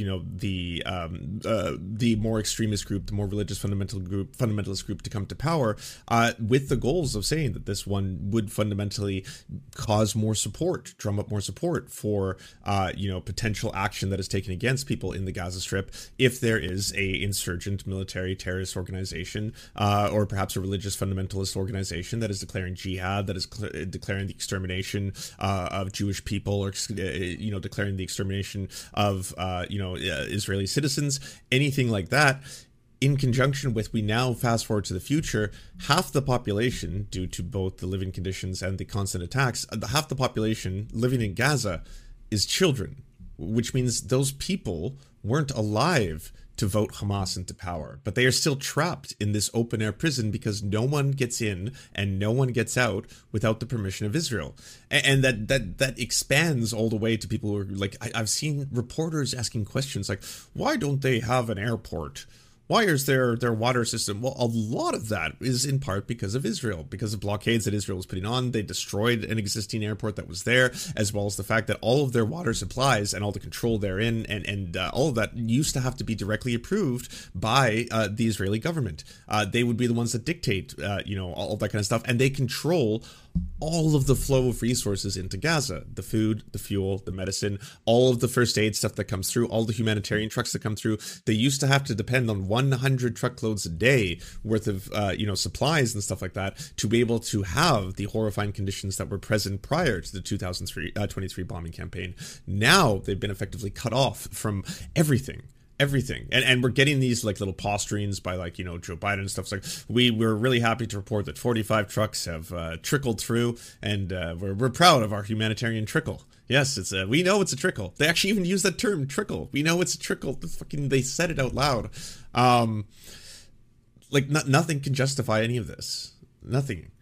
the more extremist group, the more religious fundamentalist group to come to power, with the goals of saying that this one would fundamentally cause more support, drum up more support for, potential action that is taken against people in the Gaza Strip if there is a insurgent military terrorist organization, or perhaps a religious fundamentalist organization that is declaring jihad, that is declaring the extermination of Jewish people, or declaring the extermination of Israeli citizens, anything like that. In conjunction with, we now fast forward to the future, half the population, due to both the living conditions and the constant attacks, half the population living in Gaza is children, which means those people weren't alive to vote Hamas into power, but they are still trapped in this open air prison because no one gets in and no one gets out without the permission of Israel. And that expands all the way to people who are like, I've seen reporters asking questions like, why don't they have an airport? Why is their water system? Well, a lot of that is in part because of Israel, because of blockades that Israel was putting on. They destroyed an existing airport that was there, as well as the fact that all of their water supplies and all the control therein and all of that used to have to be directly approved by the Israeli government. They would be the ones that dictate, all that kind of stuff, and they control all of the flow of resources into Gaza, the food, the fuel, the medicine, all of the first aid stuff that comes through, all the humanitarian trucks that come through. They used to have to depend on 100 truckloads a day worth of, supplies and stuff like that to be able to have the horrifying conditions that were present prior to the 2023 bombing campaign. Now they've been effectively cut off from everything. And we're getting these like little posturings by Joe Biden and stuff. It's like we're really happy to report that 45 trucks have trickled through, and we're proud of our humanitarian trickle. Yes, we know it's a trickle. They actually even use that term, trickle. We know it's a trickle. They said it out loud. Nothing can justify any of this. Nothing.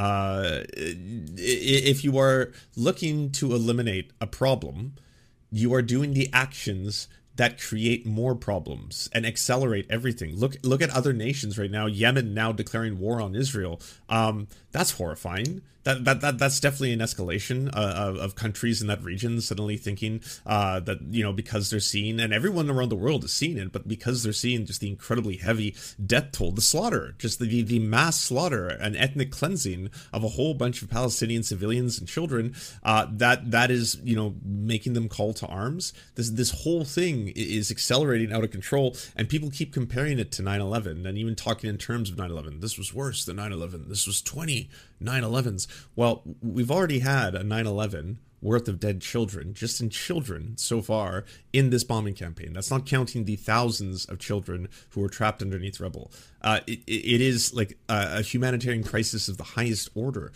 If you are looking to eliminate a problem, you are doing the actions that create more problems and accelerate everything. Look at other nations right now. Yemen now declaring war on Israel. That's horrifying. That's definitely an escalation of countries in that region suddenly thinking that, because they're seeing, and everyone around the world is seeing it, but because they're seeing just the incredibly heavy death toll, the slaughter, just the mass slaughter and ethnic cleansing of a whole bunch of Palestinian civilians and children, that is, making them call to arms. This whole thing is accelerating out of control, and people keep comparing it to 9/11 and even talking in terms of 9/11. This was worse than 9/11. This was 20 9/11s. Well, we've already had a 9/11 worth of dead children, just in children so far in this bombing campaign. That's not counting the thousands of children who were trapped underneath rubble. It is like a humanitarian crisis of the highest order.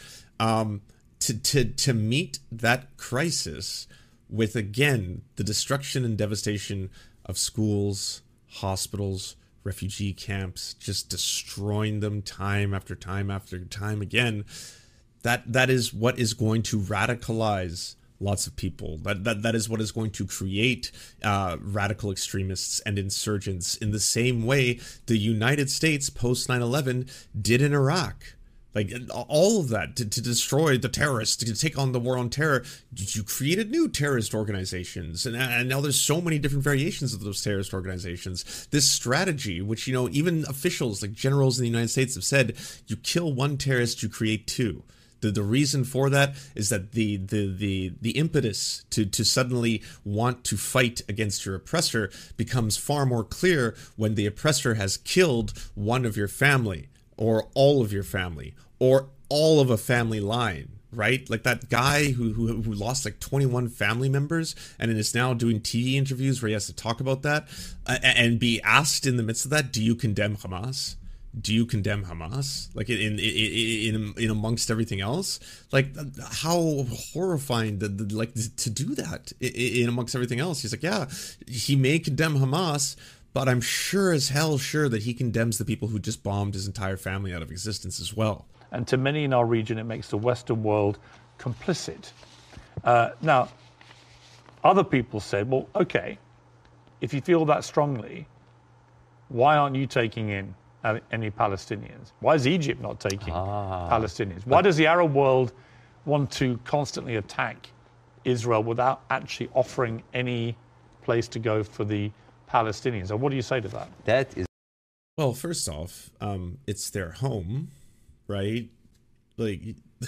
To meet that crisis with, again, the destruction and devastation of schools, hospitals, refugee camps, just destroying them time after time after time again, that is what is going to radicalize lots of people. That is what is going to create radical extremists and insurgents in the same way the United States post 9/11 did in Iraq. Like, all of that to destroy the terrorists, to take on the war on terror. You created new terrorist organizations, and now there's so many different variations of those terrorist organizations. This strategy, which, even officials like generals in the United States have said, you kill one terrorist, you create two. The reason for that is that the impetus to suddenly want to fight against your oppressor becomes far more clear when the oppressor has killed one of your family, or all of your family, or all of a family line, right? Like that guy who lost like 21 family members and is now doing TV interviews where he has to talk about that and be asked in the midst of that, do you condemn Hamas? do you condemn Hamas? Like in amongst everything else, like how horrifying to do that in amongst everything else. He's like, yeah, he may condemn Hamas, but I'm sure as hell sure that he condemns the people who just bombed his entire family out of existence as well. And to many in our region, it makes the Western world complicit. Now, other people said, well, okay, if you feel that strongly, why aren't you taking in any Palestinians? Why is Egypt not taking Palestinians? Why does the Arab world want to constantly attack Israel without actually offering any place to go for the Palestinians? And what do you say to that? That is. Well, first off, it's their home, right? Like,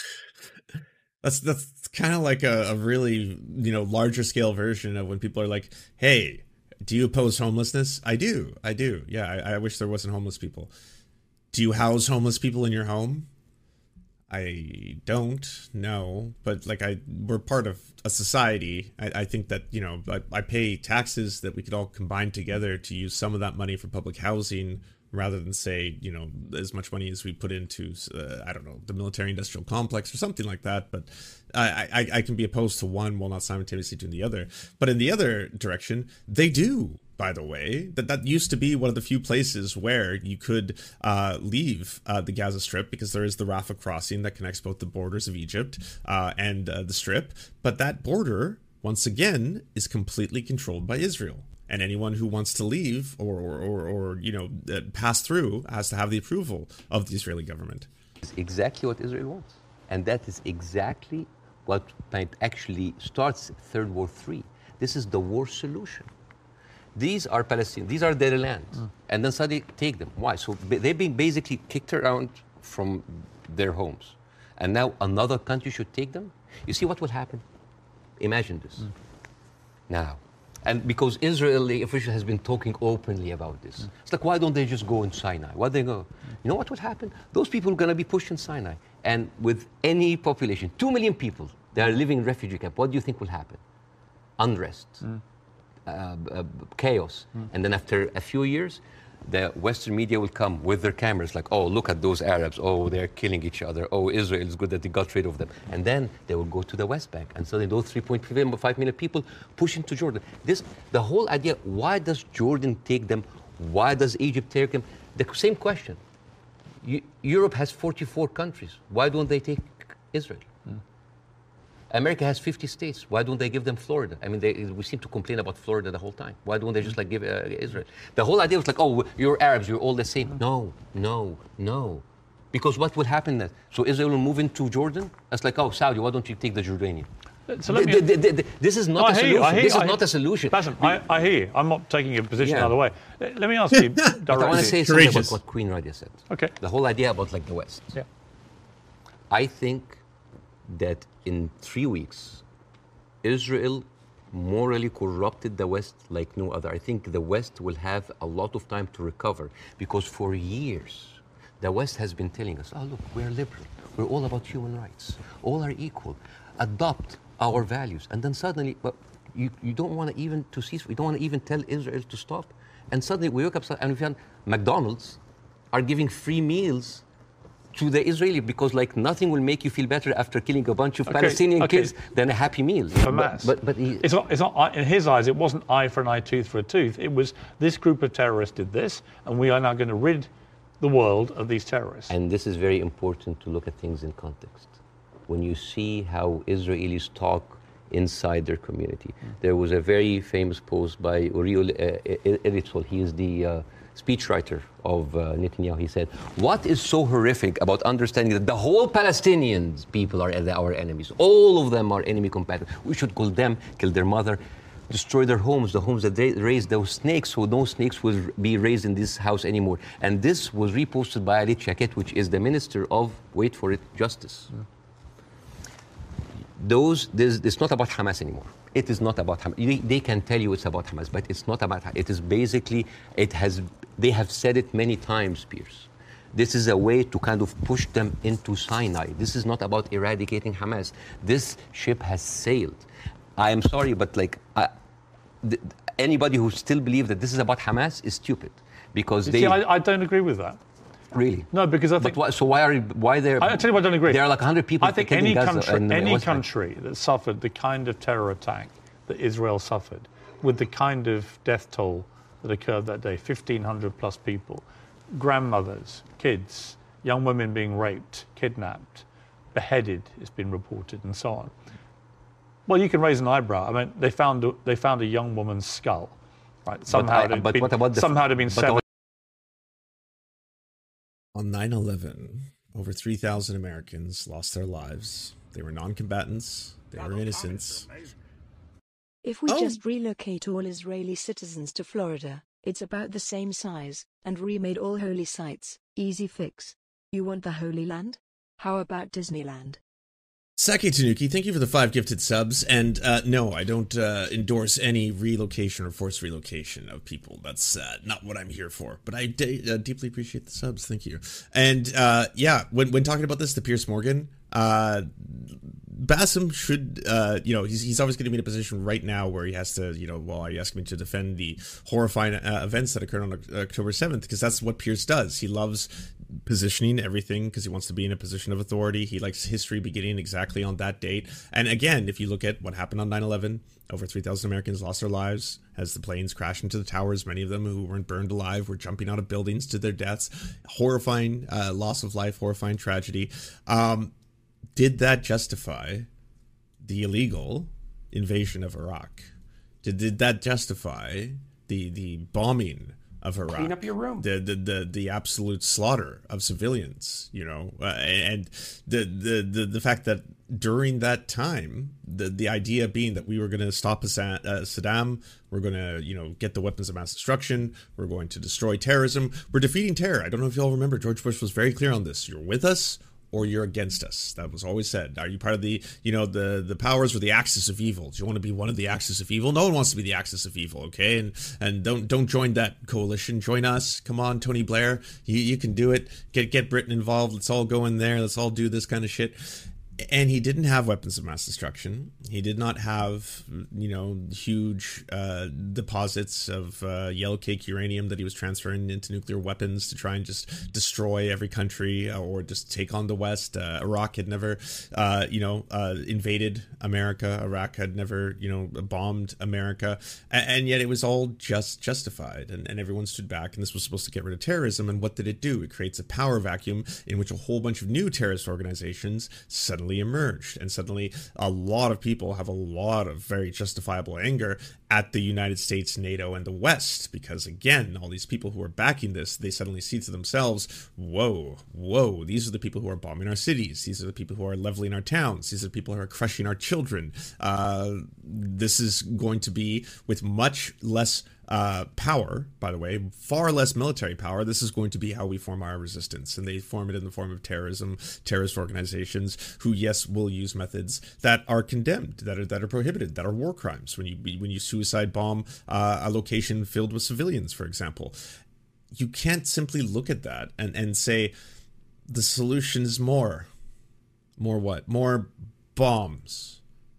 that's kind of like a really, larger scale version of when people are like, hey, do you oppose homelessness? I do. Yeah, I wish there wasn't homeless people. Do you house homeless people in your home? I don't, no. But we're part of a society. I think that, I pay taxes that we could all combine together to use some of that money for public housing rather than say, as much money as we put into, I don't know, the military industrial complex or something like that. But I can be opposed to one while not simultaneously doing the other. But in the other direction, they do, by the way. That used to be one of the few places where you could leave the Gaza Strip, because there is the Rafah crossing that connects both the borders of Egypt and the Strip. But that border, once again, is completely controlled by Israel. And anyone who wants to leave or pass through has to have the approval of the Israeli government. It's exactly what Israel wants. And that is exactly what actually starts Third War III. This is the war solution. These are Palestinians. These are their lands. And then suddenly take them. Why? So they've been basically kicked around from their homes. And now another country should take them? You see what will happen? Imagine this. Now. And because Israeli official has been talking openly about this. It's like, why don't they just go in Sinai? Why they go? You know what would happen? Those people are going to be pushed in Sinai. And with any population, 2 million people, they are living in refugee camp. What do you think will happen? Unrest, chaos. And then after a few years, the Western media will come with their cameras like, oh, look at those Arabs. Oh, they're killing each other. Oh, Israel is good that they got rid of them. And then they will go to the West Bank. And suddenly those 3.5 million people push into Jordan. The whole idea, why does Jordan take them? Why does Egypt take them? The same question. Europe has 44 countries. Why don't they take Israel? America has 50 states. Why don't they give them Florida? I mean, we seem to complain about Florida the whole time. Why don't they just give Israel? The whole idea was like, oh, you're Arabs, you're all the same. No. Because what will happen then? So Israel will move into Jordan? That's like, oh, Saudi, why don't you take the Jordanian? So this is not a solution. This is not a solution. Bassem, I hear you. I'm not taking a position either way. Let me ask you directly. But I want to say something about what Queen Radia said. Okay. The whole idea about the West. Yeah. I think that in 3 weeks, Israel morally corrupted the West like no other. I think the West will have a lot of time to recover, because for years, the West has been telling us, oh, look, we're liberal. We're all about human rights. All are equal. Adopt our values. And then suddenly, you don't want to even to cease. We don't want to even tell Israel to stop. And suddenly we wake up and we found McDonald's are giving free meals to the Israeli, because nothing will make you feel better after killing a bunch of Palestinian kids than a Happy Meal. But it's not in his eyes. It wasn't eye for an eye, tooth for a tooth. It was this group of terrorists did this, and we are now going to rid the world of these terrorists. And this is very important to look at things in context. When you see how Israelis talk inside their community, there was a very famous post by Uriel Elitzol. He is the speechwriter of Netanyahu. He said, what is so horrific about understanding that the whole Palestinian people are our enemies? All of them are enemy combatants. We should kill them, kill their mother, destroy their homes, the homes that they raised those snakes, so no snakes will be raised in this house anymore. And this was reposted by Ali Chaket, which is the Minister of, wait for it, Justice. It's not about Hamas anymore. It is not about Hamas. They can tell you it's about Hamas, but it's not about Hamas. It is basically, they have said it many times, Piers. This is a way to kind of push them into Sinai. This is not about eradicating Hamas. This ship has sailed. I am sorry, but anybody who still believes that this is about Hamas is stupid, because I don't agree with that. Really? No, because I think. But why there? I tell you what I don't agree. There are like 100 people. I think killed in any Gaza country, and the any West Bank. country that suffered the kind of terror attack that Israel suffered, with the kind of death toll that occurred that day, 1,500 plus people, grandmothers, kids, young women being raped, kidnapped, beheaded, it's been reported, and so on. Well, you can raise an eyebrow. I mean, they found a young woman's skull, right? Somehow it had been severed. On 9/11, over 3,000 Americans lost their lives. They were non-combatants. They were innocents. If we just relocate all Israeli citizens to Florida, it's about the same size, and remade all holy sites, easy fix. You want the Holy Land? How about Disneyland? Saki Tanuki, thank you for the 5 gifted subs. And no, I don't endorse any relocation or forced relocation of people. That's not what I'm here for. But I deeply appreciate the subs. Thank you. And yeah, when talking about this, the Piers Morgan, Bassem should, he's always going to be in a position right now where he has to, are you asking me to defend the horrifying events that occurred on October 7th? Because that's what Pierce does. He loves positioning everything because he wants to be in a position of authority. He likes history beginning exactly on that date. And again, if you look at what happened on 9/11, over 3,000 Americans lost their lives as the planes crashed into the towers. Many of them who weren't burned alive were jumping out of buildings to their deaths. Horrifying loss of life, horrifying tragedy. Did that justify the illegal invasion of Iraq? Did that justify the bombing of Iraq? Clean up your room. The absolute slaughter of civilians, and the fact that during that time, the idea being that we were going to stop Saddam, we're going to get the weapons of mass destruction, we're going to destroy terrorism, we're defeating terror. I don't know if you all remember, George Bush was very clear on this. You're with us or you're against us. That was always said. Are you part of the powers or the axis of evil? Do you want to be one of the axis of evil? No one wants to be the axis of evil, okay? And don't join that coalition. Join us. Come on, Tony Blair. You can do it. Get Britain involved. Let's all go in there. Let's all do this kind of shit. And he didn't have weapons of mass destruction. He did not have, huge deposits of yellow cake uranium that he was transferring into nuclear weapons to try and just destroy every country or just take on the West. Iraq had never, invaded America. Iraq had never, bombed America. And yet it was all just justified. And everyone stood back. And this was supposed to get rid of terrorism. And what did it do? It creates a power vacuum in which a whole bunch of new terrorist organizations suddenly emerged, and suddenly a lot of people have a lot of very justifiable anger at the United States, NATO, and the West, because again, all these people who are backing this, they suddenly see to themselves, whoa, these are the people who are bombing our cities, these are the people who are leveling our towns, these are the people who are crushing our children. This is going to be with much less power, by the way, far less military power. This is going to be how we form our resistance, and they form it in the form of terrorism, terrorist organizations who, yes, will use methods that are condemned, that are prohibited, that are war crimes. When you suicide bomb a location filled with civilians, for example, you can't simply look at that and say the solution is more what? More bombs.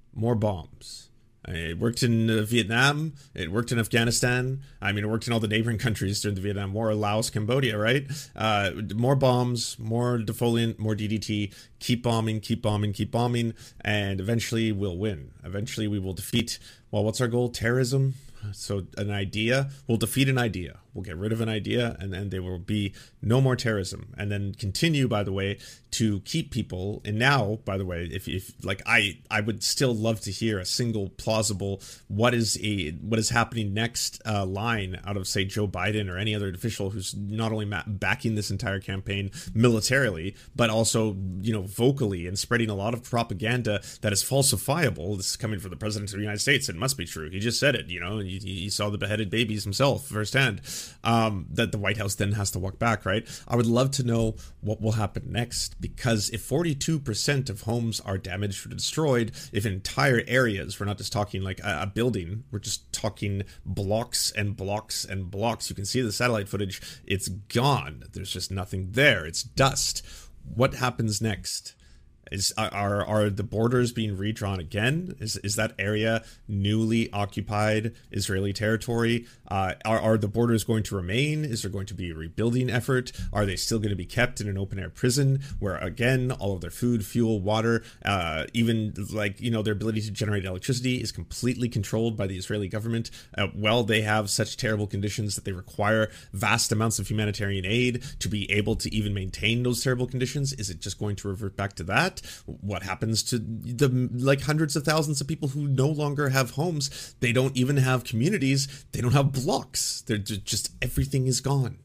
It worked in Vietnam. It worked in Afghanistan. I mean, it worked in all the neighboring countries during the Vietnam War, Laos, Cambodia, right? More bombs, more defoliant, more DDT. Keep bombing, and eventually we'll win. Eventually we will defeat, what's our goal? Terrorism? So an idea, we'll defeat an idea. We'll get rid of an idea, and then there will be no more terrorism. And then continue, by the way, to keep people. And now, by the way, if I would still love to hear a single plausible what is happening next line out of, say, Joe Biden or any other official who's not only backing this entire campaign militarily, but also vocally and spreading a lot of propaganda that is falsifiable. This is coming from the president of the United States. It must be true. He just said it. He saw the beheaded babies himself firsthand. That the White House then has to walk back, right? I would love to know what will happen next, because if 42% of homes are damaged or destroyed, if entire areas, we're not just talking like a building, we're just talking blocks and blocks and blocks. You can see the satellite footage. It's gone. There's just nothing there. It's dust. What happens next? Are the borders being redrawn again? Is that area newly occupied Israeli territory? Are the borders going to remain? Is there going to be a rebuilding effort? Are they still going to be kept in an open air prison where, again, all of their food, fuel, water, even their ability to generate electricity is completely controlled by the Israeli government? They have such terrible conditions that they require vast amounts of humanitarian aid to be able to even maintain those terrible conditions. Is it just going to revert back to that? What happens to the hundreds of thousands of people who no longer have homes? They don't even have communities. They don't have blocks. They're just everything is gone,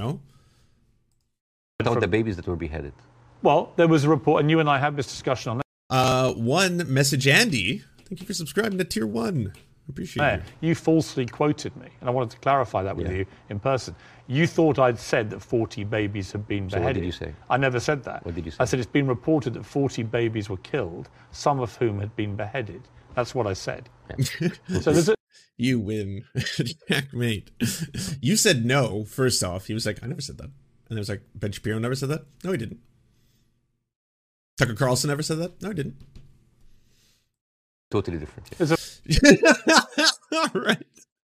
About the babies that were beheaded. Well, there was a report, and you and I had this discussion on that. One message, Andy. Thank you for subscribing to Tier 1. Appreciate it. You falsely quoted me, and I wanted to clarify that with you in person. You thought I'd said that 40 babies had been beheaded. So what did you say? I never said that. What did you say? I said it's been reported that 40 babies were killed, some of whom had been beheaded. That's what I said. Yeah. So there's a... You win. Checkmate. You said no, first off. He was like, I never said that. And there was like, Ben Shapiro never said that? No, he didn't. Tucker Carlson never said that? No, he didn't. Totally different. Yeah. All right.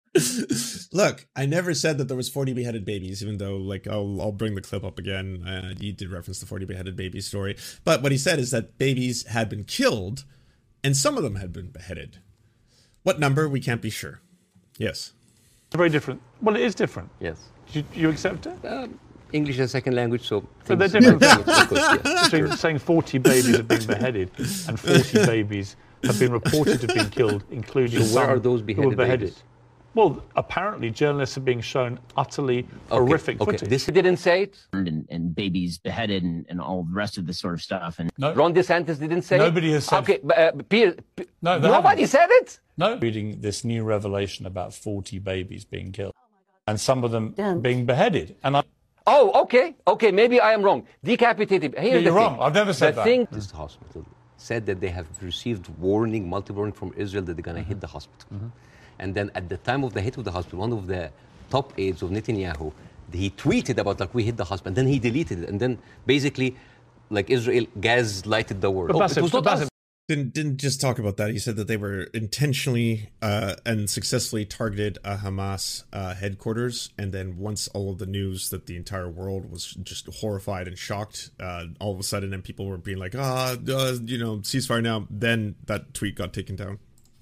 Look, I never said that there was 40 beheaded babies, even though, I'll bring the clip up again. He did reference the 40 beheaded baby story. But what he said is that babies had been killed, and some of them had been beheaded. What number? We can't be sure. Yes. Very different. Well, it is different. Yes. Do you accept it? English is a second language, so... But they're different things. So saying 40 babies have been beheaded and 40 babies have been reported to have been killed, including some where are those who were beheaded. Babies? Well, apparently journalists are being shown utterly horrific footage. This didn't say it? And babies beheaded and all the rest of this sort of stuff. And no. Ron DeSantis didn't say Nobody it? has said... Okay, no, nobody said it? No. Reading this new revelation about 40 babies being killed and some of them being beheaded. And Oh, okay, maybe I am wrong. Decapitated. You're wrong. I've never said that. This hospital said that they have received multiple warning from Israel that they're going to hit the hospital. Mm-hmm. And then at the time of the hit of the hospital, one of the top aides of Netanyahu, he tweeted about we hit the hospital, and then he deleted it. And then basically, Israel gaslighted the world. It was not us. Didn't just talk about that. He said that they were intentionally and successfully targeted a Hamas headquarters, and then once all of the news that the entire world was just horrified and shocked, all of a sudden, and people were being like, ceasefire now. Then that tweet got taken down.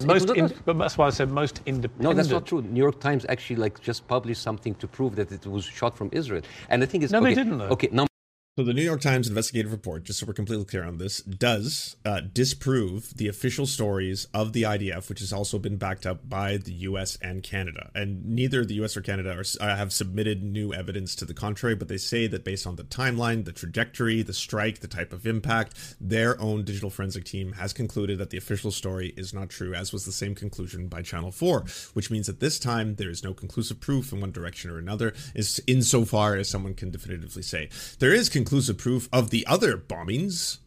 But that's why I said most independent. No, that's not true. New York Times actually just published something to prove that it was shot from Israel, and the thing is, they didn't though. Okay, no. So the New York Times investigative report, just so we're completely clear on this, does disprove the official stories of the IDF, which has also been backed up by the U.S. and Canada. And neither the U.S. or Canada have submitted new evidence to the contrary, but they say that based on the timeline, the trajectory, the strike, the type of impact, their own digital forensic team has concluded that the official story is not true, as was the same conclusion by Channel 4, which means that this time there is no conclusive proof in one direction or another, is insofar as someone can definitively say. There is conclusive proof of the other bombings,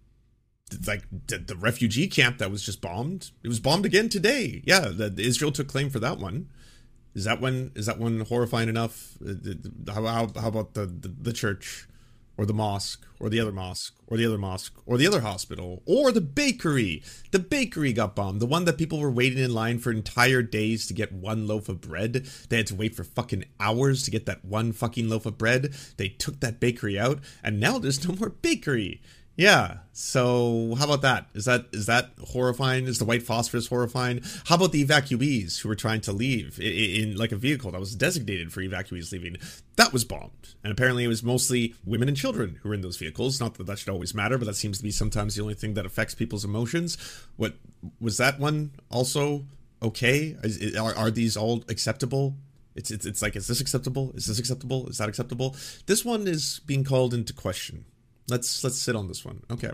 like the refugee camp that was just bombed. It was bombed again today. Yeah, Israel took claim for that one. Is that one horrifying enough? How about the church, or the mosque, or the other mosque, or the other mosque, or the other hospital, or the bakery? The bakery got bombed. The one that people were waiting in line for entire days to get one loaf of bread. They had to wait for fucking hours to get that one fucking loaf of bread. They took that bakery out, and now there's no more bakery. Yeah, so how about that? Is that horrifying? Is the white phosphorus horrifying? How about the evacuees who were trying to leave in like a vehicle that was designated for evacuees leaving? That was bombed. And apparently it was mostly women and children who were in those vehicles. Not that that should always matter, but that seems to be sometimes the only thing that affects people's emotions. What was that one also okay? Are these all acceptable? It's like, is this acceptable? Is this acceptable? Is that acceptable? This one is being called into question. Let's sit on this one. Okay.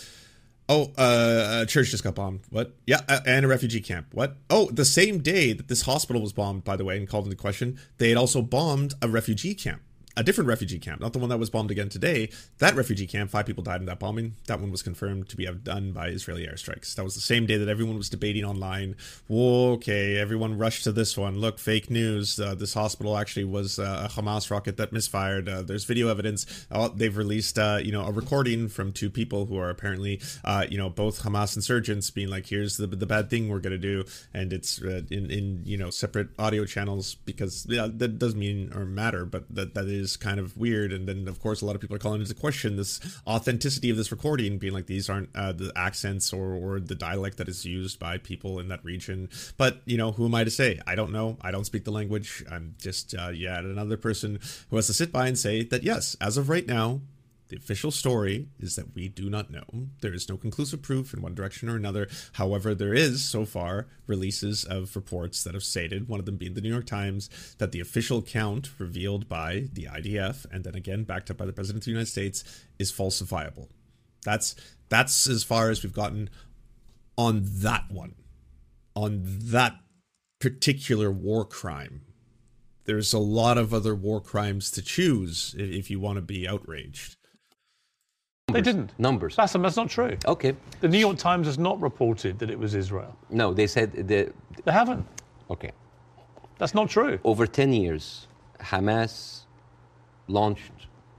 Oh, a church just got bombed. What? Yeah, and a refugee camp. What? Oh, the same day that this hospital was bombed, by the way, and called into question, they had also bombed a refugee camp. a different refugee camp, not the one that was bombed again today. That refugee camp, 5 people died in that bombing. That one was confirmed to be done by Israeli airstrikes. That was the same day that everyone was debating online. Whoa, okay, everyone rushed to this one. Look, fake news. This hospital actually was a Hamas rocket that misfired. There's video evidence. They've released, a recording from 2 people who are apparently, both Hamas insurgents being like, here's the bad thing we're going to do. And it's in separate audio channels because that doesn't mean or matter, but that is kind of weird. And then of course a lot of people are calling into question this authenticity of this recording, being like these aren't the accents or the dialect that is used by people in that region. But who am I to say? I don't know. I don't speak the language. I'm just another person who has to sit by and say that yes, as of right now, the official story is that we do not know. There is no conclusive proof in one direction or another. However, there is, so far, releases of reports that have stated, one of them being the New York Times, that the official count revealed by the IDF, and then again backed up by the President of the United States, is falsifiable. That's as far as we've gotten on that one. On that particular war crime. There's a lot of other war crimes to choose if you want to be outraged. They didn't. Numbers. That's not true. Okay. The New York Times has not reported that it was Israel. No, they said They haven't. Okay. That's not true. Over 10 years, Hamas launched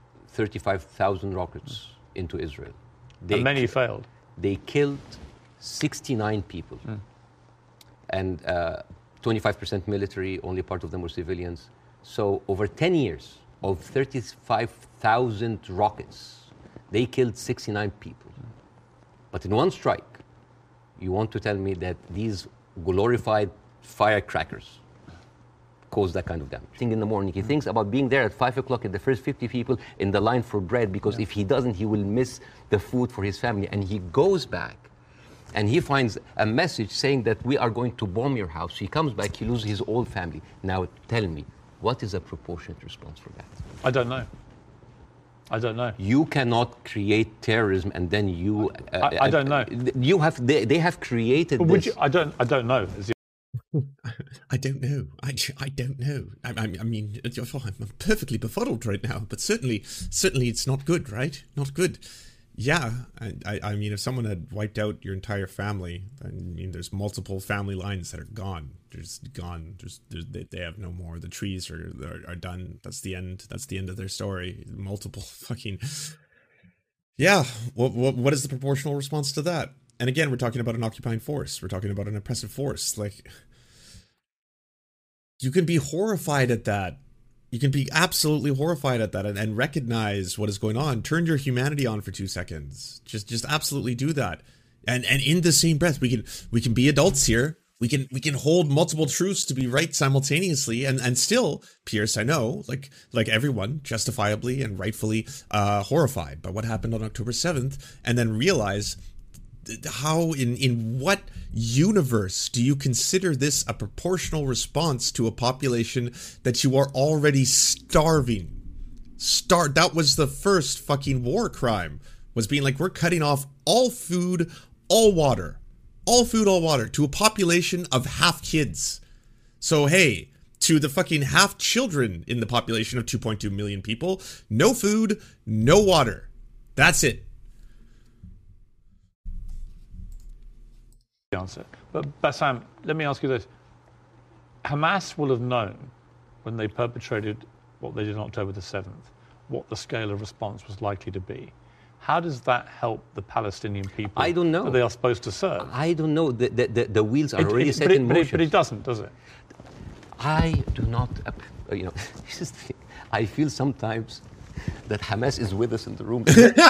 35,000 rockets into Israel. And many failed. They killed 69 people. And 25% military, only part of them were civilians. So over 10 years of 35,000 rockets, they killed 69 people. But in one strike, you want to tell me that these glorified firecrackers caused that kind of damage. In the morning, he thinks about being there at 5 o'clock at the first 50 people in the line for bread, because if he doesn't, he will miss the food for his family. And he goes back and he finds a message saying that we are going to bomb your house. He comes back, he loses his whole family. Now tell me, what is a proportionate response for that? I don't know. You cannot create terrorism and then you... I don't know. They have created this. I don't know. I don't know. I don't know. I mean, I'm perfectly befuddled right now, but certainly it's not good, right? Not good. Yeah, I mean, if someone had wiped out your entire family, I mean, there's multiple family lines that are gone. They have no more. The trees are done. That's the end. That's the end of their story. Multiple fucking... Yeah, what is the proportional response to that? And again, we're talking about an occupying force. We're talking about an oppressive force. Like, you can be horrified at that. You can be absolutely horrified at that and recognize what is going on. Turn your humanity on for 2 seconds. Just absolutely do that. And in the same breath, we can be adults here. We can hold multiple truths to be right simultaneously and still, Pierce, I know, like everyone, justifiably and rightfully horrified by what happened on October 7th, and then realize how in what universe do you consider this a proportional response to a population that you are already starving? That was the first fucking war crime, was being like, we're cutting off all food, all water to a population of half kids. So hey, to the fucking half children in the population of 2.2 million people, no food, no water. That's it. The answer. But Bassam, let me ask you this. Hamas will have known when they perpetrated what they did on October the 7th, what the scale of response was likely to be. How does that help the Palestinian people? I don't know. That they are supposed to serve? I don't know. The wheels are already set in motion. But it doesn't, does it? I do not, this is the thing. I feel sometimes that Hamas is with us in the room.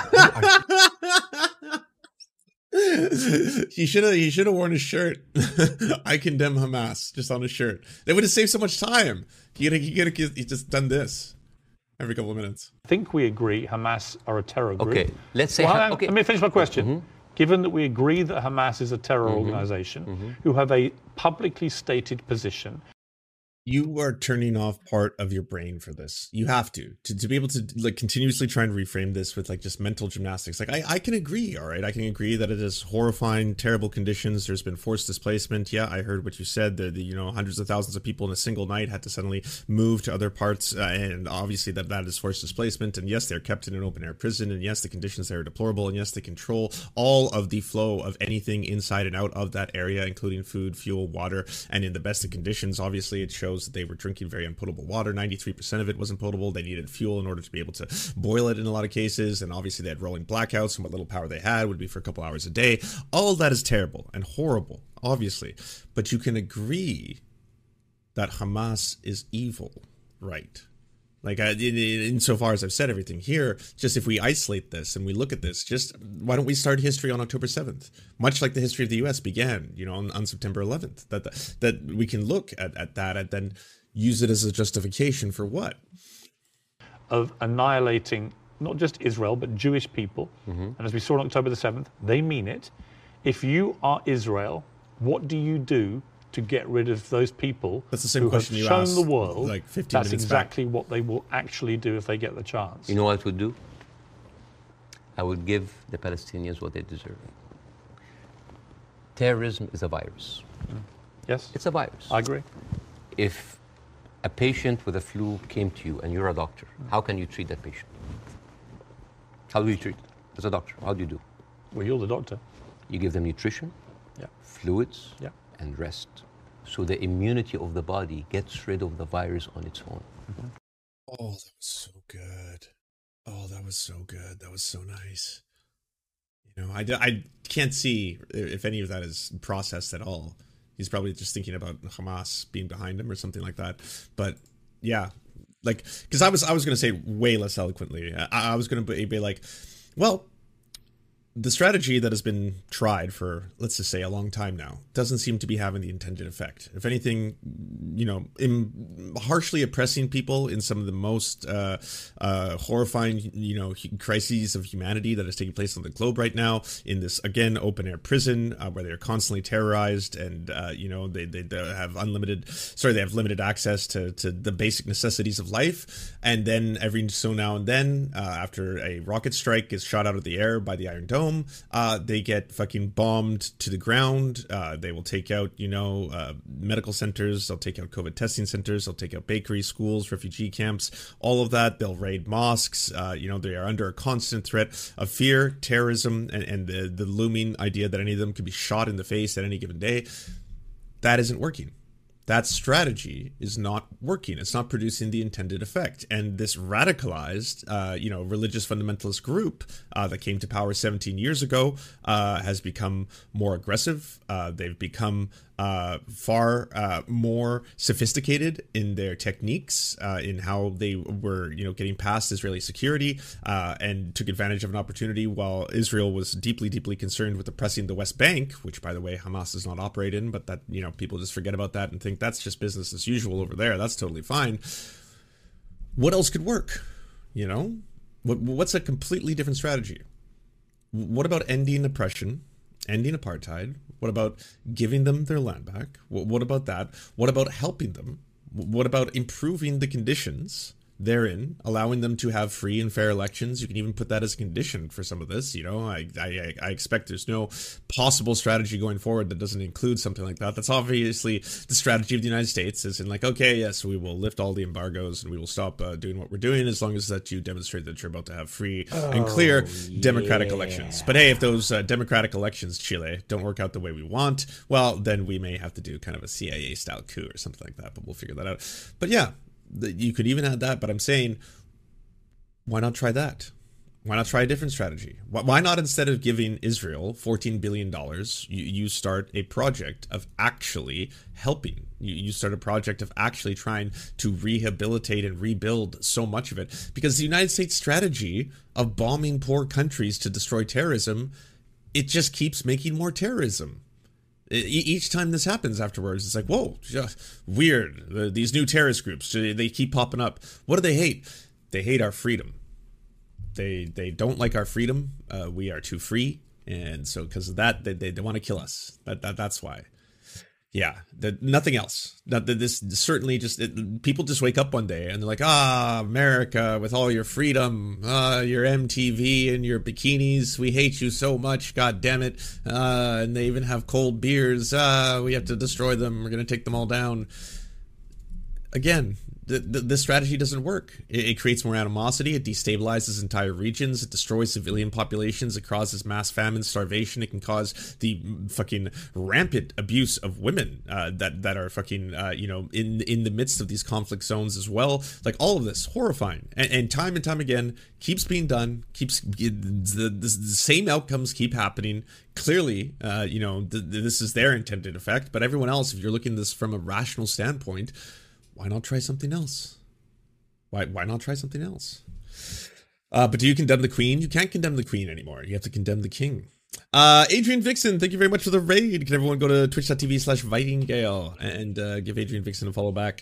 He should have worn a shirt. I condemn Hamas, just on a shirt. They would have saved so much time. He just done this every couple of minutes. I think we agree Hamas are a terror group. Okay, let's say... Okay. Let me finish my question. Given that we agree that Hamas is a terror organization who have a publicly stated position, You are turning off part of your brain for this. You have to be able to like continuously try and reframe this with like just mental gymnastics. Like I can agree, all right. I can agree that it is horrifying, terrible conditions. There's been forced displacement. Yeah, I heard what you said. The hundreds of thousands of people in a single night had to suddenly move to other parts, and obviously that is forced displacement. And yes, they're kept in an open air prison. And yes, the conditions there are deplorable. And yes, they control all of the flow of anything inside and out of that area, including food, fuel, water, and in the best of conditions. Obviously, it shows that they were drinking very unpotable water. 93% of it wasn't potable. They needed fuel in order to be able to boil it in a lot of cases. And obviously they had rolling blackouts, and what little power they had would be for a couple hours a day. All of that is terrible and horrible, obviously. But you can agree that Hamas is evil, right? Like, insofar as I've said everything here, just if we isolate this and we look at this, just why don't we start history on October 7th? Much like the history of the U.S. began, on September 11th. That we can look at that and then use it as a justification for what? Of annihilating not just Israel, but Jewish people. And as we saw on October the 7th, they mean it. If you are Israel, what do you do to get rid of those people? That's the same who question have you shown asked, the world like 15 that's minutes exactly back. what they will actually do if they get the chance? You know what I would do? I would give the Palestinians what they deserve. Terrorism is a virus. Yes? It's a virus. I agree. If a patient with a flu came to you and you're a doctor, how can you treat that patient? How do you treat it as a doctor? How do you do? Well, you're the doctor. You give them nutrition, fluids, and rest. So the immunity of the body gets rid of the virus on its own. Oh, that was so good. Oh, that was so good. That was so nice. I can't see if any of that is processed at all. He's probably just thinking about Hamas being behind him or something like that. But yeah, like, because I was going to say way less eloquently. I was going to be like, well, the strategy that has been tried for, let's just say, a long time now doesn't seem to be having the intended effect. If anything, harshly oppressing people in some of the most horrifying, crises of humanity that is taking place on the globe right now, in this, again, open-air prison where they're constantly terrorized and, they have limited access to the basic necessities of life. And then every so now and then, after a rocket strike is shot out of the air by the Iron Dome, they get fucking bombed to the ground. They will take out, medical centers. They'll take out COVID testing centers. They'll take out bakeries, schools, refugee camps, all of that. They'll raid mosques. They are under a constant threat of fear, terrorism, and the looming idea that any of them could be shot in the face at any given day. That isn't working. That strategy is not working. It's not producing the intended effect. And this radicalized, religious fundamentalist group that came to power 17 years ago has become more aggressive. They've become far more sophisticated in their techniques, in how they were, getting past Israeli security, and took advantage of an opportunity while Israel was deeply, deeply concerned with oppressing the West Bank, which, by the way, Hamas does not operate in, but that, people just forget about that and think that's just business as usual over there. That's totally fine. What else could work? What's a completely different strategy? What about ending oppression? Ending apartheid? What about giving them their land back? What about that? What about helping them? What about improving the conditions therein, allowing them to have free and fair elections? You can even put that as a condition for some of this. I expect there's no possible strategy going forward that doesn't include something like that. That's obviously the strategy of the United States, is in like, okay, yes, we will lift all the embargoes and we will stop doing what we're doing as long as that you demonstrate that you're about to have free and clear democratic elections. But hey, if those democratic elections, Chile, don't work out the way we want, well, then we may have to do kind of a CIA style coup or something like that, but we'll figure that out. But yeah, you could even add that, but I'm saying, why not try that? Why not try a different strategy? Why not, instead of giving Israel $14 billion, you start a project of actually helping? You start a project of actually trying to rehabilitate and rebuild so much of it. Because the United States strategy of bombing poor countries to destroy terrorism, it just keeps making more terrorism. Each time this happens afterwards, it's like, whoa, weird. These new terrorist groups, they keep popping up. What do they hate? They hate our freedom. They don't like our freedom. We are too free. And so because of that, they want to kill us. That's why. Yeah, nothing else. This certainly just people just wake up one day and they're like, America, with all your freedom, your MTV and your bikinis, we hate you so much, god damn it. And they even have cold beers. We have to destroy them. We're gonna take them all down. Again, this strategy doesn't work. It creates more animosity. It destabilizes entire regions. It destroys civilian populations. It causes mass famine, starvation. It can cause the fucking rampant abuse of women that are fucking in the midst of these conflict zones as well. Like all of this, horrifying, and time again keeps being done. Keeps the same outcomes keep happening. Clearly, this is their intended effect. But everyone else, if you're looking at this from a rational standpoint, why not try something else? Why not try something else? But do you condemn the Queen? You can't condemn the Queen anymore. You have to condemn the King. Adrian Vixen, thank you very much for the raid. Can everyone go to twitch.tv/Vitingale and give Adrian Vixen a follow back?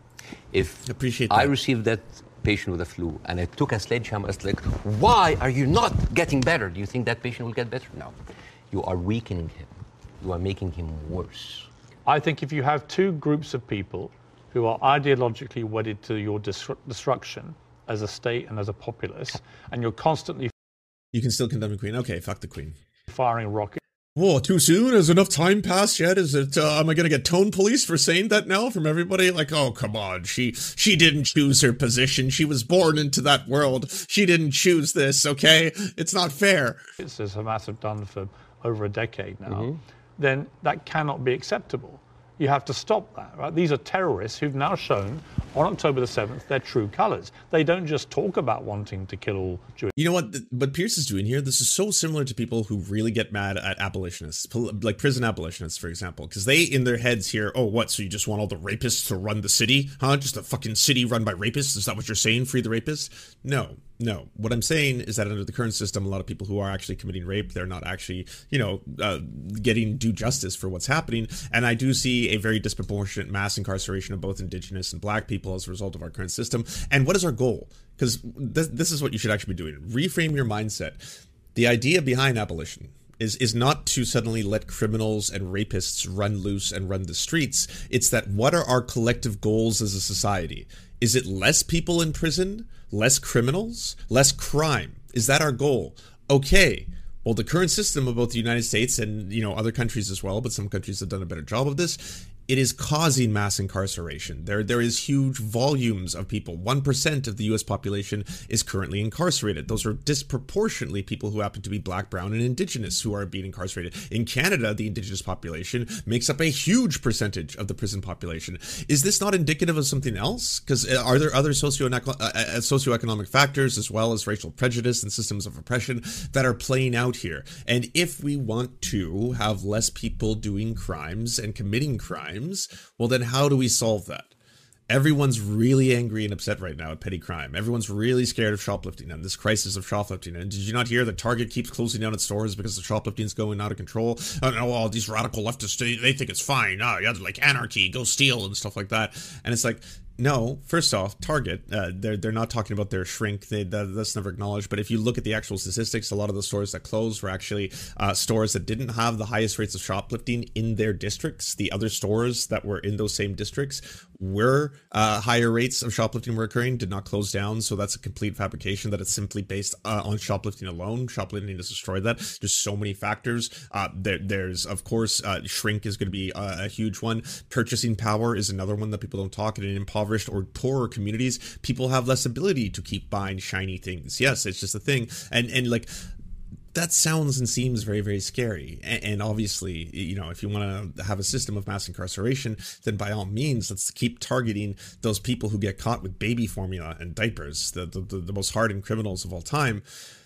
If appreciate that. I received that patient with a flu and I took a sledgehammer, it's like, why are you not getting better? Do you think that patient will get better? No. You are weakening him. You are making him worse. I think if you have two groups of people who are ideologically wedded to your destruction as a state and as a populace, and you're constantly... You can still condemn the Queen. Okay, fuck the Queen. ...firing rockets. Whoa, too soon? Has enough time passed yet? Is it, am I going to get tone police for saying that now from everybody? Like, oh, come on, she didn't choose her position. She was born into that world. She didn't choose this, okay? It's not fair. As Hamas have done for over a decade now, then that cannot be acceptable. You have to stop that, right? These are terrorists who've now shown on October the 7th their true colors. They don't just talk about wanting to kill all Jewish. You know what Pierce is doing here? This is so similar to people who really get mad at abolitionists, like prison abolitionists, for example, because they, in their heads here, oh, what? So you just want all the rapists to run the city? Huh? Just a fucking city run by rapists? Is that what you're saying? Free the rapists? No. What I'm saying is that under the current system, a lot of people who are actually committing rape, they're not actually, getting due justice for what's happening. And I do see a very disproportionate mass incarceration of both Indigenous and Black people as a result of our current system. And what is our goal? Because this is what you should actually be doing. Reframe your mindset. The idea behind abolition is not to suddenly let criminals and rapists run loose and run the streets. It's that what are our collective goals as a society? Is it less people in prison? Less criminals? Less crime? Is that our goal? Okay. Well, the current system of both the United States and, other countries as well, but some countries have done a better job of this, it is causing mass incarceration. There is huge volumes of people. 1% of the U.S. population is currently incarcerated. Those are disproportionately people who happen to be Black, Brown, and Indigenous who are being incarcerated. In Canada, the Indigenous population makes up a huge percentage of the prison population. Is this not indicative of something else? Because are there other socioeconomic factors as well as racial prejudice and systems of oppression that are playing out here? And if we want to have less people doing crimes and committing crimes, well, then how do we solve that? Everyone's really angry and upset right now at petty crime. Everyone's really scared of shoplifting and this crisis of shoplifting. And did you not hear that Target keeps closing down its stores because the shoplifting's going out of control? All these radical leftists, they think it's fine. Like anarchy, go steal and stuff like that. And it's like, no, first off, Target, they're not talking about their shrink. That's never acknowledged. But if you look at the actual statistics, a lot of the stores that closed were actually stores that didn't have the highest rates of shoplifting in their districts. The other stores that were in those same districts were higher rates of shoplifting were occurring, did not close down. So that's a complete fabrication that it's simply based on shoplifting alone. Shoplifting has destroyed that. There's so many factors. There's, of course, shrink is going to be a huge one. Purchasing power is another one that people don't talk about. In impoverished or poorer communities, people have less ability to keep buying shiny things. Yes, it's just a thing. And like, that sounds and seems very, very scary. And obviously, if you want to have a system of mass incarceration, then by all means, let's keep targeting those people who get caught with baby formula and diapers, the most hardened criminals of all time.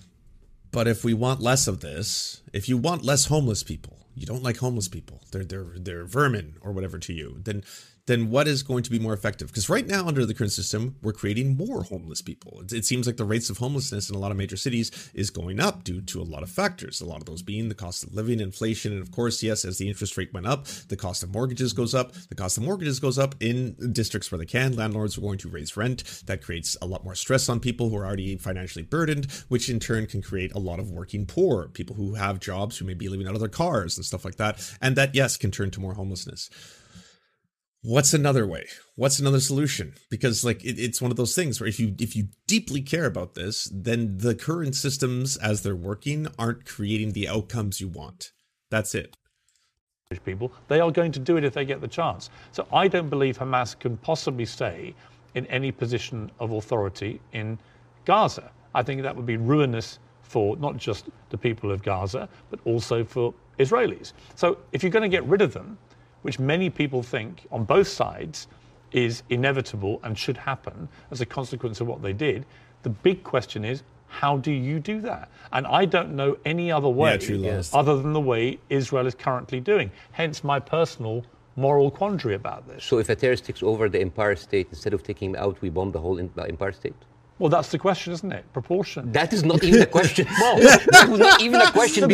But if we want less of this, if you want less homeless people, you don't like homeless people, they're vermin or whatever to you, then then what is going to be more effective? Because right now, under the current system, we're creating more homeless people. It seems like the rates of homelessness in a lot of major cities is going up due to a lot of factors. A lot of those being the cost of living, inflation, and of course, yes, as the interest rate went up, the cost of mortgages goes up. The cost of mortgages goes up in districts where they can. Landlords are going to raise rent. That creates a lot more stress on people who are already financially burdened, which in turn can create a lot of working poor, people who have jobs who may be living out of their cars and stuff like that. And that, yes, can turn to more homelessness. What's another way? What's another solution? Because like it's one of those things where if you deeply care about this, then the current systems as they're working aren't creating the outcomes you want. That's it. People, they are going to do it if they get the chance. So I don't believe Hamas can possibly stay in any position of authority in Gaza. I think that would be ruinous for not just the people of Gaza, but also for Israelis. So if you're going to get rid of them, which many people think on both sides is inevitable and should happen as a consequence of what they did, the big question is, how do you do that? And I don't know any other way other than the way Israel is currently doing. Hence my personal moral quandary about this. So if a terrorist takes over the Empire State, instead of taking him out, we bomb the whole Empire State? Well, that's the question, isn't it? Proportion. That is not even a question. Well, that was not even a question.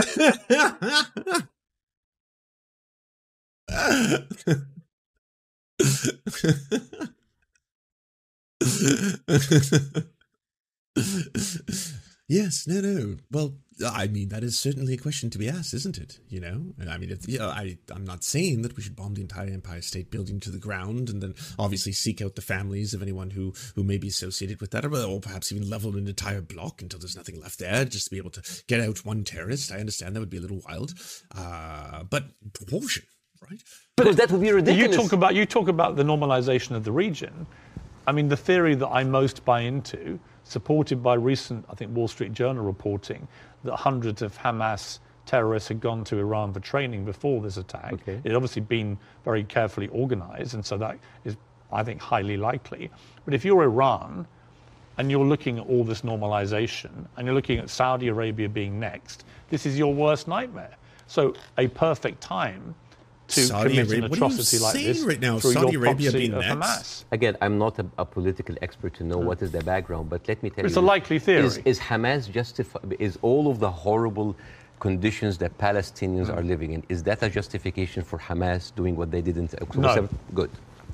Yes, no. Well, I mean, that is certainly a question to be asked, isn't it? You know, I mean, I'm not saying that we should bomb the entire Empire State Building to the ground and then obviously seek out the families of anyone who may be associated with that, or perhaps even level an entire block until there's nothing left there, just to be able to get out one terrorist. I understand that would be a little wild, but proportion, right? Because that would be ridiculous. You talk about the normalization of the region. I mean, the theory that I most buy into, supported by recent, I think, Wall Street Journal reporting that hundreds of Hamas terrorists had gone to Iran for training before this attack. Okay. It had obviously been very carefully organized, and so that is, I think, highly likely. But if you're Iran and you're looking at all this normalization and you're looking at Saudi Arabia being next, this is your worst nightmare. So a perfect time to Saudi commit Arabia. an atrocity like this right now? through Saudi your Arabia proxy being of next? Hamas. Again, I'm not a political expert to know what is the background, but let me tell you. It's a likely theory. Is Hamas justified? Is all of the horrible conditions that Palestinians are living in, is that a justification for Hamas doing what they did in October 7th? Good.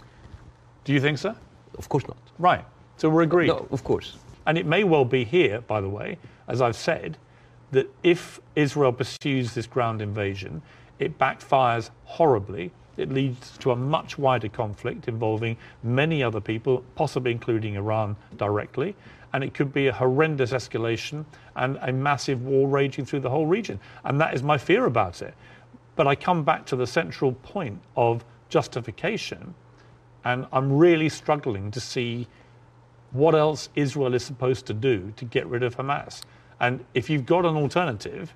Do you think so? Of course not. Right. So we're agreed. No, of course. And it may well be here, by the way, as I've said, that if Israel pursues this ground invasion, it backfires horribly. It leads to a much wider conflict involving many other people, possibly including Iran directly. And it could be a horrendous escalation and a massive war raging through the whole region. And that is my fear about it. But I come back to the central point of justification, and I'm really struggling to see what else Israel is supposed to do to get rid of Hamas. And if you've got an alternative,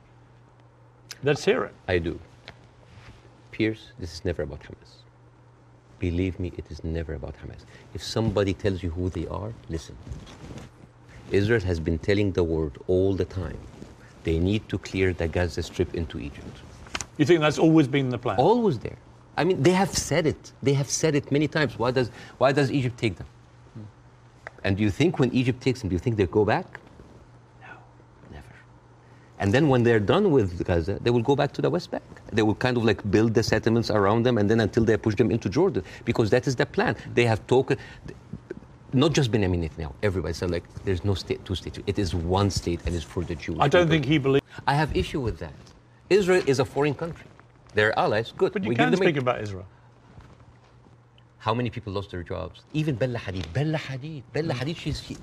let's hear it. I do. Pierce, this is never about Hamas. Believe me, it is never about Hamas. If somebody tells you who they are, listen. Israel has been telling the world all the time, they need to clear the Gaza Strip into Egypt. You think that's always been the plan? Always there. I mean, they have said it. They have said it many times. Why does Egypt take them? And do you think when Egypt takes them, do you think they go back? No, never. And then when they're done with Gaza, they will go back to the West Bank. They will kind of like build the settlements around them, and then until they push them into Jordan, because that is the plan. They have talked, not just Benjamin Netanyahu, everybody said like, there's no state, two states. It is one state, and it's for the Jewish I don't people. think he believes. I have issue with that. Israel is a foreign country. They're allies, good. But you can speak about Israel. How many people lost their jobs? Even Bella Hadid. Bella Hadid,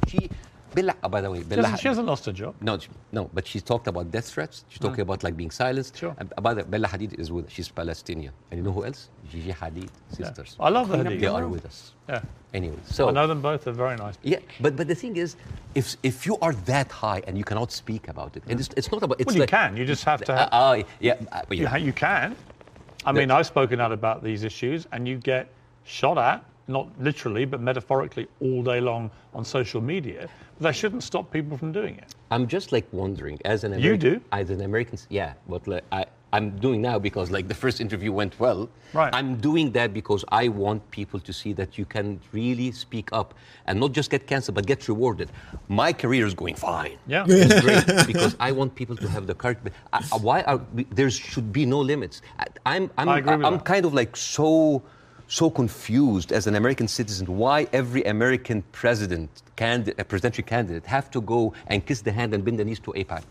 by the way, She hasn't lost her job. No, but she's talked about death threats. She's talking about like being silenced. Sure. By the way, Bella Hadid is with us. She's Palestinian. And you know who else? Gigi Hadid, sisters. Yeah. I love the Hadid. They are with us. Yeah. Anyway, so I know them both. They're very nice people. Yeah, but the thing is, if you are that high and you cannot speak about it, and it's not about. It's well, you can. You just have to. You can. I mean, I've spoken out about these issues, and you get shot at, not literally, but metaphorically, all day long on social media. But that shouldn't stop people from doing it. I'm just like wondering, as an American, you do? As an American, yeah. But like, I'm doing now because like the first interview went well. Right. I'm doing that because I want people to see that you can really speak up and not just get canceled, but get rewarded. My career is going fine. Yeah. It's great because I want people to have the courage. There should be no limits. I agree with I'm that. kind of like so confused as an American citizen why every American presidential candidate have to go and kiss the hand and bend the knees to AIPAC.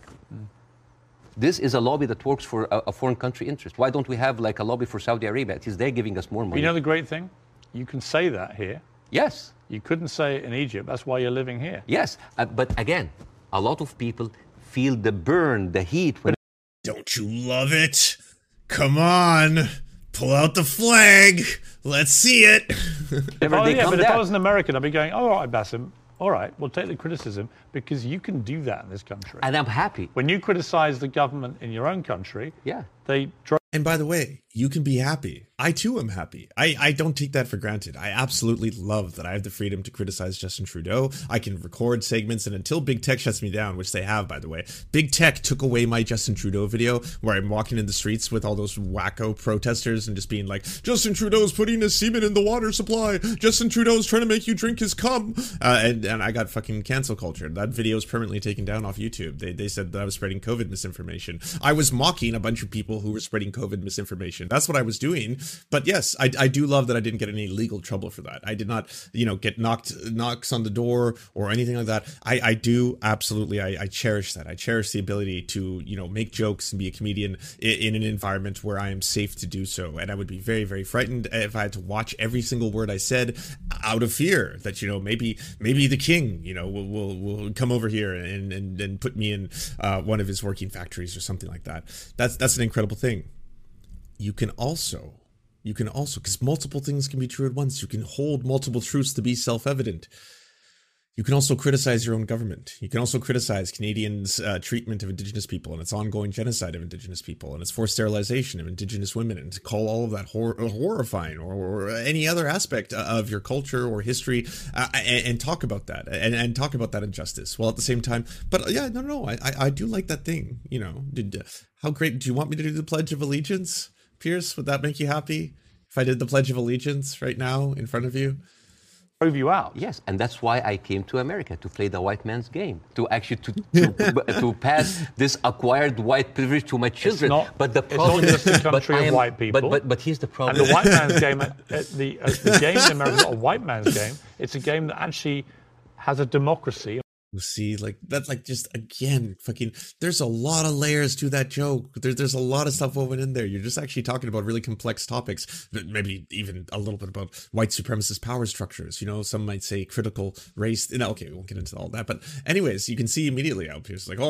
This is a lobby that works for a foreign country interest. Why don't we have like a lobby for Saudi Arabia? At least they're giving us more money. You know the great thing? You can say that here. Yes. You couldn't say it in Egypt. That's why you're living here. Yes. But again, a lot of people feel the burn, the heat. Don't you love it? Come on. Pull out the flag. Let's see it. Whenever Oh, they yeah, come but if down. I was an American, I'd be going, all right, Bassem, all right, we'll take the criticism because you can do that in this country. And I'm happy. When you criticize the government in your own country, Yeah. they drove And by the way, you can be happy. I too am happy. I don't take that for granted. I absolutely love that I have the freedom to criticize Justin Trudeau. I can record segments, and until Big Tech shuts me down, which they have, by the way, Big Tech took away my Justin Trudeau video where I'm walking in the streets with all those wacko protesters and just being like, Justin Trudeau's putting his semen in the water supply. Justin Trudeau's trying to make you drink his cum. And I got fucking cancel culture. That video is permanently taken down off YouTube. They said that I was spreading COVID misinformation. I was mocking a bunch of people who were spreading COVID misinformation. That's what I was doing. But yes, I do love that I didn't get any legal trouble for that. I did not, get knocks on the door or anything like that. I do absolutely. I cherish that. I cherish the ability to, make jokes and be a comedian in an environment where I am safe to do so. And I would be very, very frightened if I had to watch every single word I said out of fear that, maybe the king, will come over here and put me in one of his working factories or something like that. That's an incredible thing. You can also, because multiple things can be true at once. You can hold multiple truths to be self-evident. You can also criticize your own government. You can also criticize Canadians' treatment of Indigenous people and its ongoing genocide of Indigenous people and its forced sterilization of Indigenous women, and to call all of that horrifying or any other aspect of your culture or history and talk about that and talk about that injustice. While at the same time, but yeah, no, I do like that thing. How great? Do you want me to do the Pledge of Allegiance, Pierce? Would that make you happy if I did the Pledge of Allegiance right now in front of you? you out. Yes, and that's why I came to America, to play the white man's game, to actually to pass this acquired white privilege to my children. But the problem it's not just a country of white people. But here's the problem. And the white man's game, the game in America is not a white man's game. It's a game that actually has a democracy. See, that's just, again, fucking, there's a lot of layers to that joke. There's a lot of stuff woven in there. You're just actually talking about really complex topics, maybe even a little bit about white supremacist power structures. Some might say critical race. Okay, we won't get into all that. But anyways, you can see immediately out here, it's like,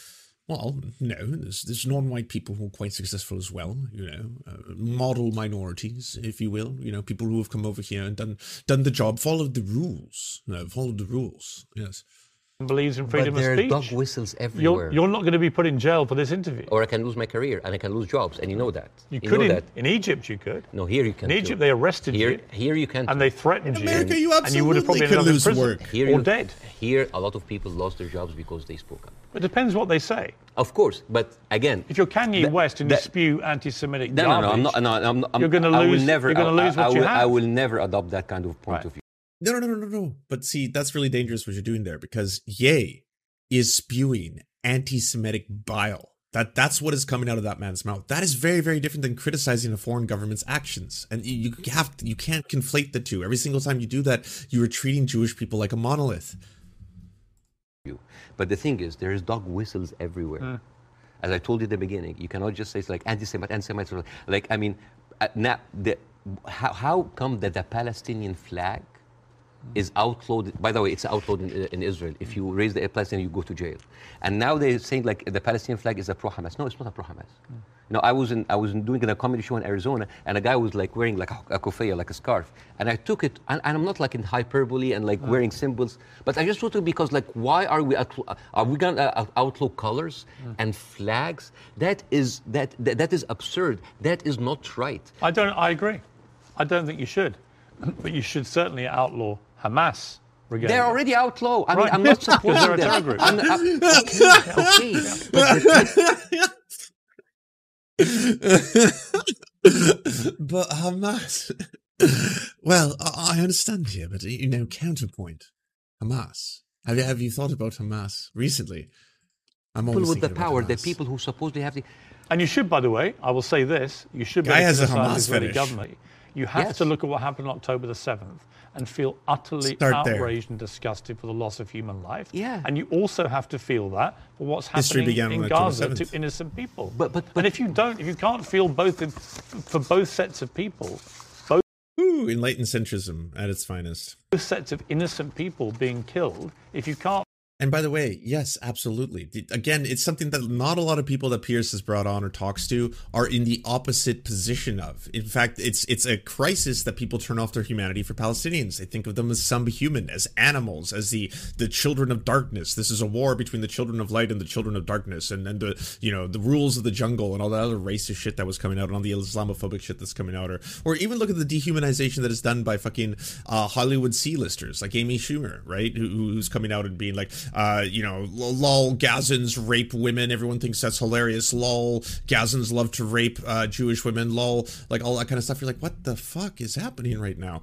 there's non-white people who are quite successful as well, model minorities, if you will, people who have come over here and done the job, followed the rules, yes. Believes in freedom but there of speech. Are dog whistles everywhere. You're not going to be put in jail for this interview. Or I can lose my career and I can lose jobs, and you know that. You could in Egypt. You could. No, here you can't. In Egypt, they arrested you. Here you can't. And they threatened you. America, you and you would have absolutely probably could ended up in lose prison work. or dead. Here, a lot of people lost their jobs because they spoke up. It depends what they say. Of course, but again, if you're Kanye West and you spew anti-Semitic garbage, no, I'm not. You're going to lose. You're going to lose what you have. I will never adopt that kind of point of view. No. But see, that's really dangerous what you're doing there, because Ye is spewing anti-Semitic bile. That's what is coming out of that man's mouth. That is very, very different than criticizing a foreign government's actions. And you can't conflate the two. Every single time you do that, you are treating Jewish people like a monolith. But the thing is, there is dog whistles everywhere. As I told you at the beginning, you cannot just say it's like anti-Semites. How come that the Palestinian flag is outlawed? By the way, it's outlawed in Israel. If you raise the Palestinian, you go to jail. And now they're saying like the Palestinian flag is a pro-Hamas. No, it's not a pro-Hamas. I was doing a comedy show in Arizona, and a guy was like wearing like a kufiyah, like a scarf, and I took it, and I'm not like in hyperbole and like wearing symbols, but I just took it because like, why are we gonna outlaw colors and flags? That is absurd. That is not right. I agree. I don't think you should, but you should certainly outlaw Hamas. They're already outlawed. I mean, I'm not supporting them. They're a terror group. Okay. But Hamas. Well, I understand here, but counterpoint. Hamas. Have you thought about Hamas recently? I'm People always with the thinking about power, the Hamas. people who supposedly have the. And you should, by the way, I will say this: you should be Guy has a criticise Hamas the Israeli fetish. government. You have Yes. to look at what happened on October the 7th and feel utterly Start there. outraged and disgusted for the loss of human life. Yeah. And you also have to feel that for what's History happening began in on October Gaza 7th. to innocent people. But- and if you can't feel for both sets of people, Ooh, enlightened centrism at its finest. both sets of innocent people being killed, if you can't And by the way, yes, absolutely. Again, it's something that not a lot of people that Pierce has brought on or talks to are in the opposite position of. In fact, it's a crisis that people turn off their humanity for Palestinians. They think of them as subhuman, as animals, as the children of darkness. This is a war between the children of light and the children of darkness, and the rules of the jungle and all that other racist shit that was coming out, and all the Islamophobic shit that's coming out, or even look at the dehumanization that is done by fucking Hollywood C-listers like Amy Schumer, right? Who's coming out and being like, lol, Gazans rape women. Everyone thinks that's hilarious. Lol, Gazans love to rape Jewish women. Lol, like all that kind of stuff. You're like, what the fuck is happening right now?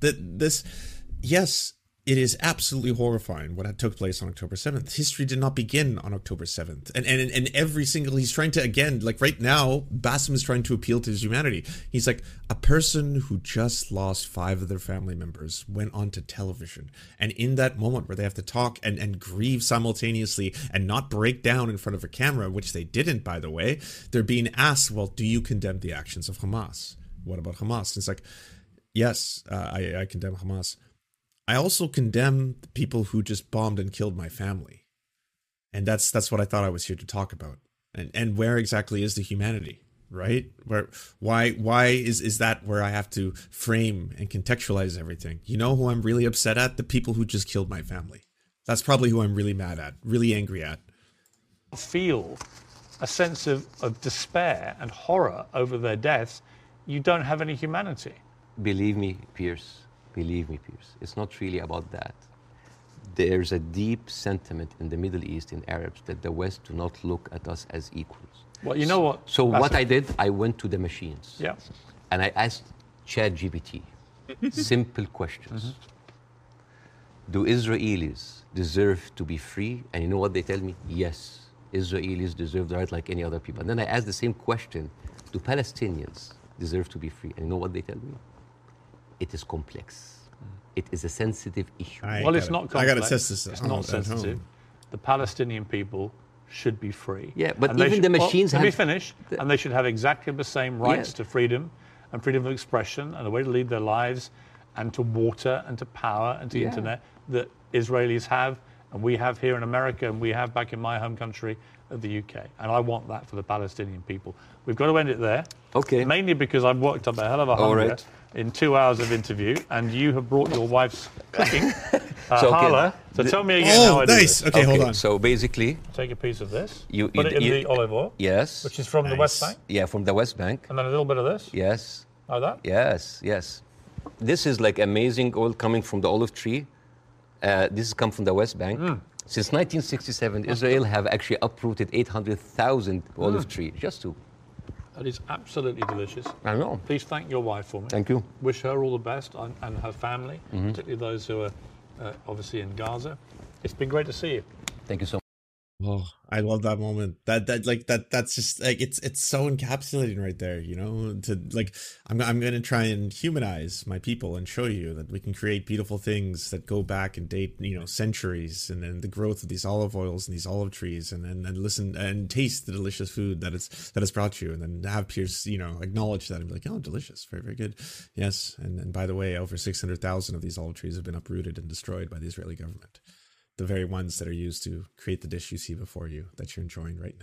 Yes, it is absolutely horrifying what took place on October 7th. History did not begin on October 7th. And every single, he's trying to, again, like right now, Bassem is trying to appeal to his humanity. He's like, a person who just lost 5 of their family members went onto television. And in that moment where they have to talk and grieve simultaneously and not break down in front of a camera, which they didn't, by the way, they're being asked, well, do you condemn the actions of Hamas? What about Hamas? And it's like, yes, I condemn Hamas. I also condemn the people who just bombed and killed my family. And that's what I thought I was here to talk about. And where exactly is the humanity, right? Why is that where I have to frame and contextualize everything? You know who I'm really upset at? The people who just killed my family. That's probably who I'm really mad at, really angry at. feel a sense of despair and horror over their deaths, you don't have any humanity. Believe me, Pierce. It's not really about that. There's a deep sentiment in the Middle East, in Arabs, that the West do not look at us as equals. Well, you know what? So what I did, I went to the machines. Yeah. And I asked ChatGPT simple questions. Do Israelis deserve to be free? And you know what they tell me? Yes, Israelis deserve the right like any other people. And then I asked the same question, do Palestinians deserve to be free? And you know what they tell me? It is complex. It is a sensitive issue. It's not complex. I got to test this. It's not sensitive. The Palestinian people should be free. Yeah, but And even the machines let have... me finish. And they should have exactly the same rights to freedom and freedom of expression and a way to lead their lives and to water and to power and to internet that Israelis have and we have here in America and we have back in my home country of the UK. And I want that for the Palestinian people. We've got to end it there. Okay. Mainly because I've worked up a hell of a hunger in 2 hours of interview and you have brought your wife's cooking. Hala. So tell me again how I do nice. this. Okay, hold on. So basically... Take a piece of this. You put it in the olive oil. Yes. Which is from the West Bank. Yeah, from the West Bank. And then a little bit of this. Yes. Like that? Yes. This is like amazing oil coming from the olive tree. This has come from the West Bank. Since 1967, Israel have actually uprooted 800,000 olive trees, just to. That is absolutely delicious. I know. Please thank your wife for me. Thank you. Wish her all the best and her family, particularly those who are obviously in Gaza. It's been great to see you. Thank you so much. Oh, I love that moment. That's just like it's so encapsulating right there, you know, to like I'm going to try and humanize my people and show you that we can create beautiful things that go back and date, you know, centuries, and then the growth of these olive oils and these olive trees, and then listen and taste the delicious food that it's brought you, and then have Pierce, you know, acknowledge that and be like, oh, delicious, very, very good. Yes. And by the way, over 600,000 of these olive trees have been uprooted and destroyed by the Israeli government. The very ones that are used to create the dish you see before you that you're enjoying right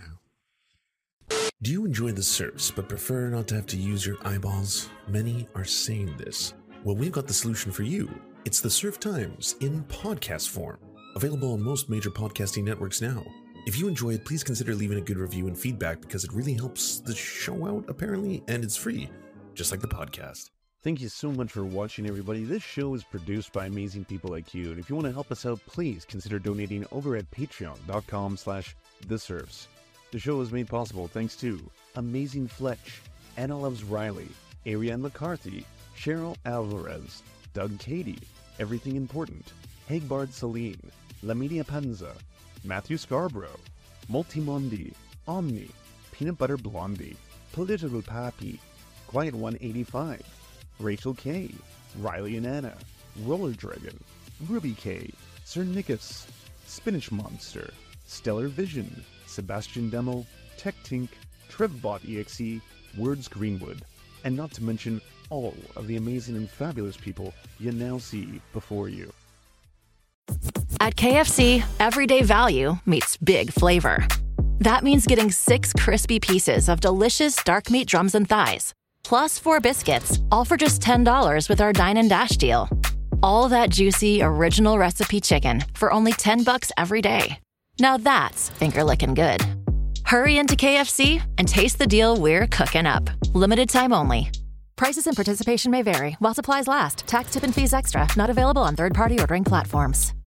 now. Do you enjoy the surfs but prefer not to have to use your eyeballs? Many are saying this. Well, we've got the solution for you. It's the Surf Times in podcast form. Available on most major podcasting networks now. If you enjoy it, please consider leaving a good review and feedback because it really helps the show out, apparently, and it's free, just like the podcast. Thank you so much for watching, everybody. This show is produced by amazing people like you. And if you want to help us out, please consider donating over at patreon.com/thesurfs. The show is made possible thanks to Amazing Fletch, Anna Loves Riley, Ariane McCarthy, Cheryl Alvarez, Doug Cady, Everything Important, Hagbard Celine, Laminia Panza, Matthew Scarborough, Multimondi, Omni, Peanut Butter Blondie, Political Pappy, Quiet 185, Rachel K, Riley and Anna, Roller Dragon, Ruby K, Sir Nickus, Spinach Monster, Stellar Vision, Sebastian Demo, Tech Tink, Trevbot EXE, Words Greenwood, and not to mention all of the amazing and fabulous people you now see before you. At KFC, everyday value meets big flavor. That means getting 6 crispy pieces of delicious dark meat drums and thighs, plus 4 biscuits, all for just $10 with our Dine and Dash deal. All that juicy, original recipe chicken for only $10 every day. Now that's finger-licking good. Hurry into KFC and taste the deal we're cooking up. Limited time only. Prices and participation may vary while supplies last. Tax, tip, and fees extra. Not available on third-party ordering platforms.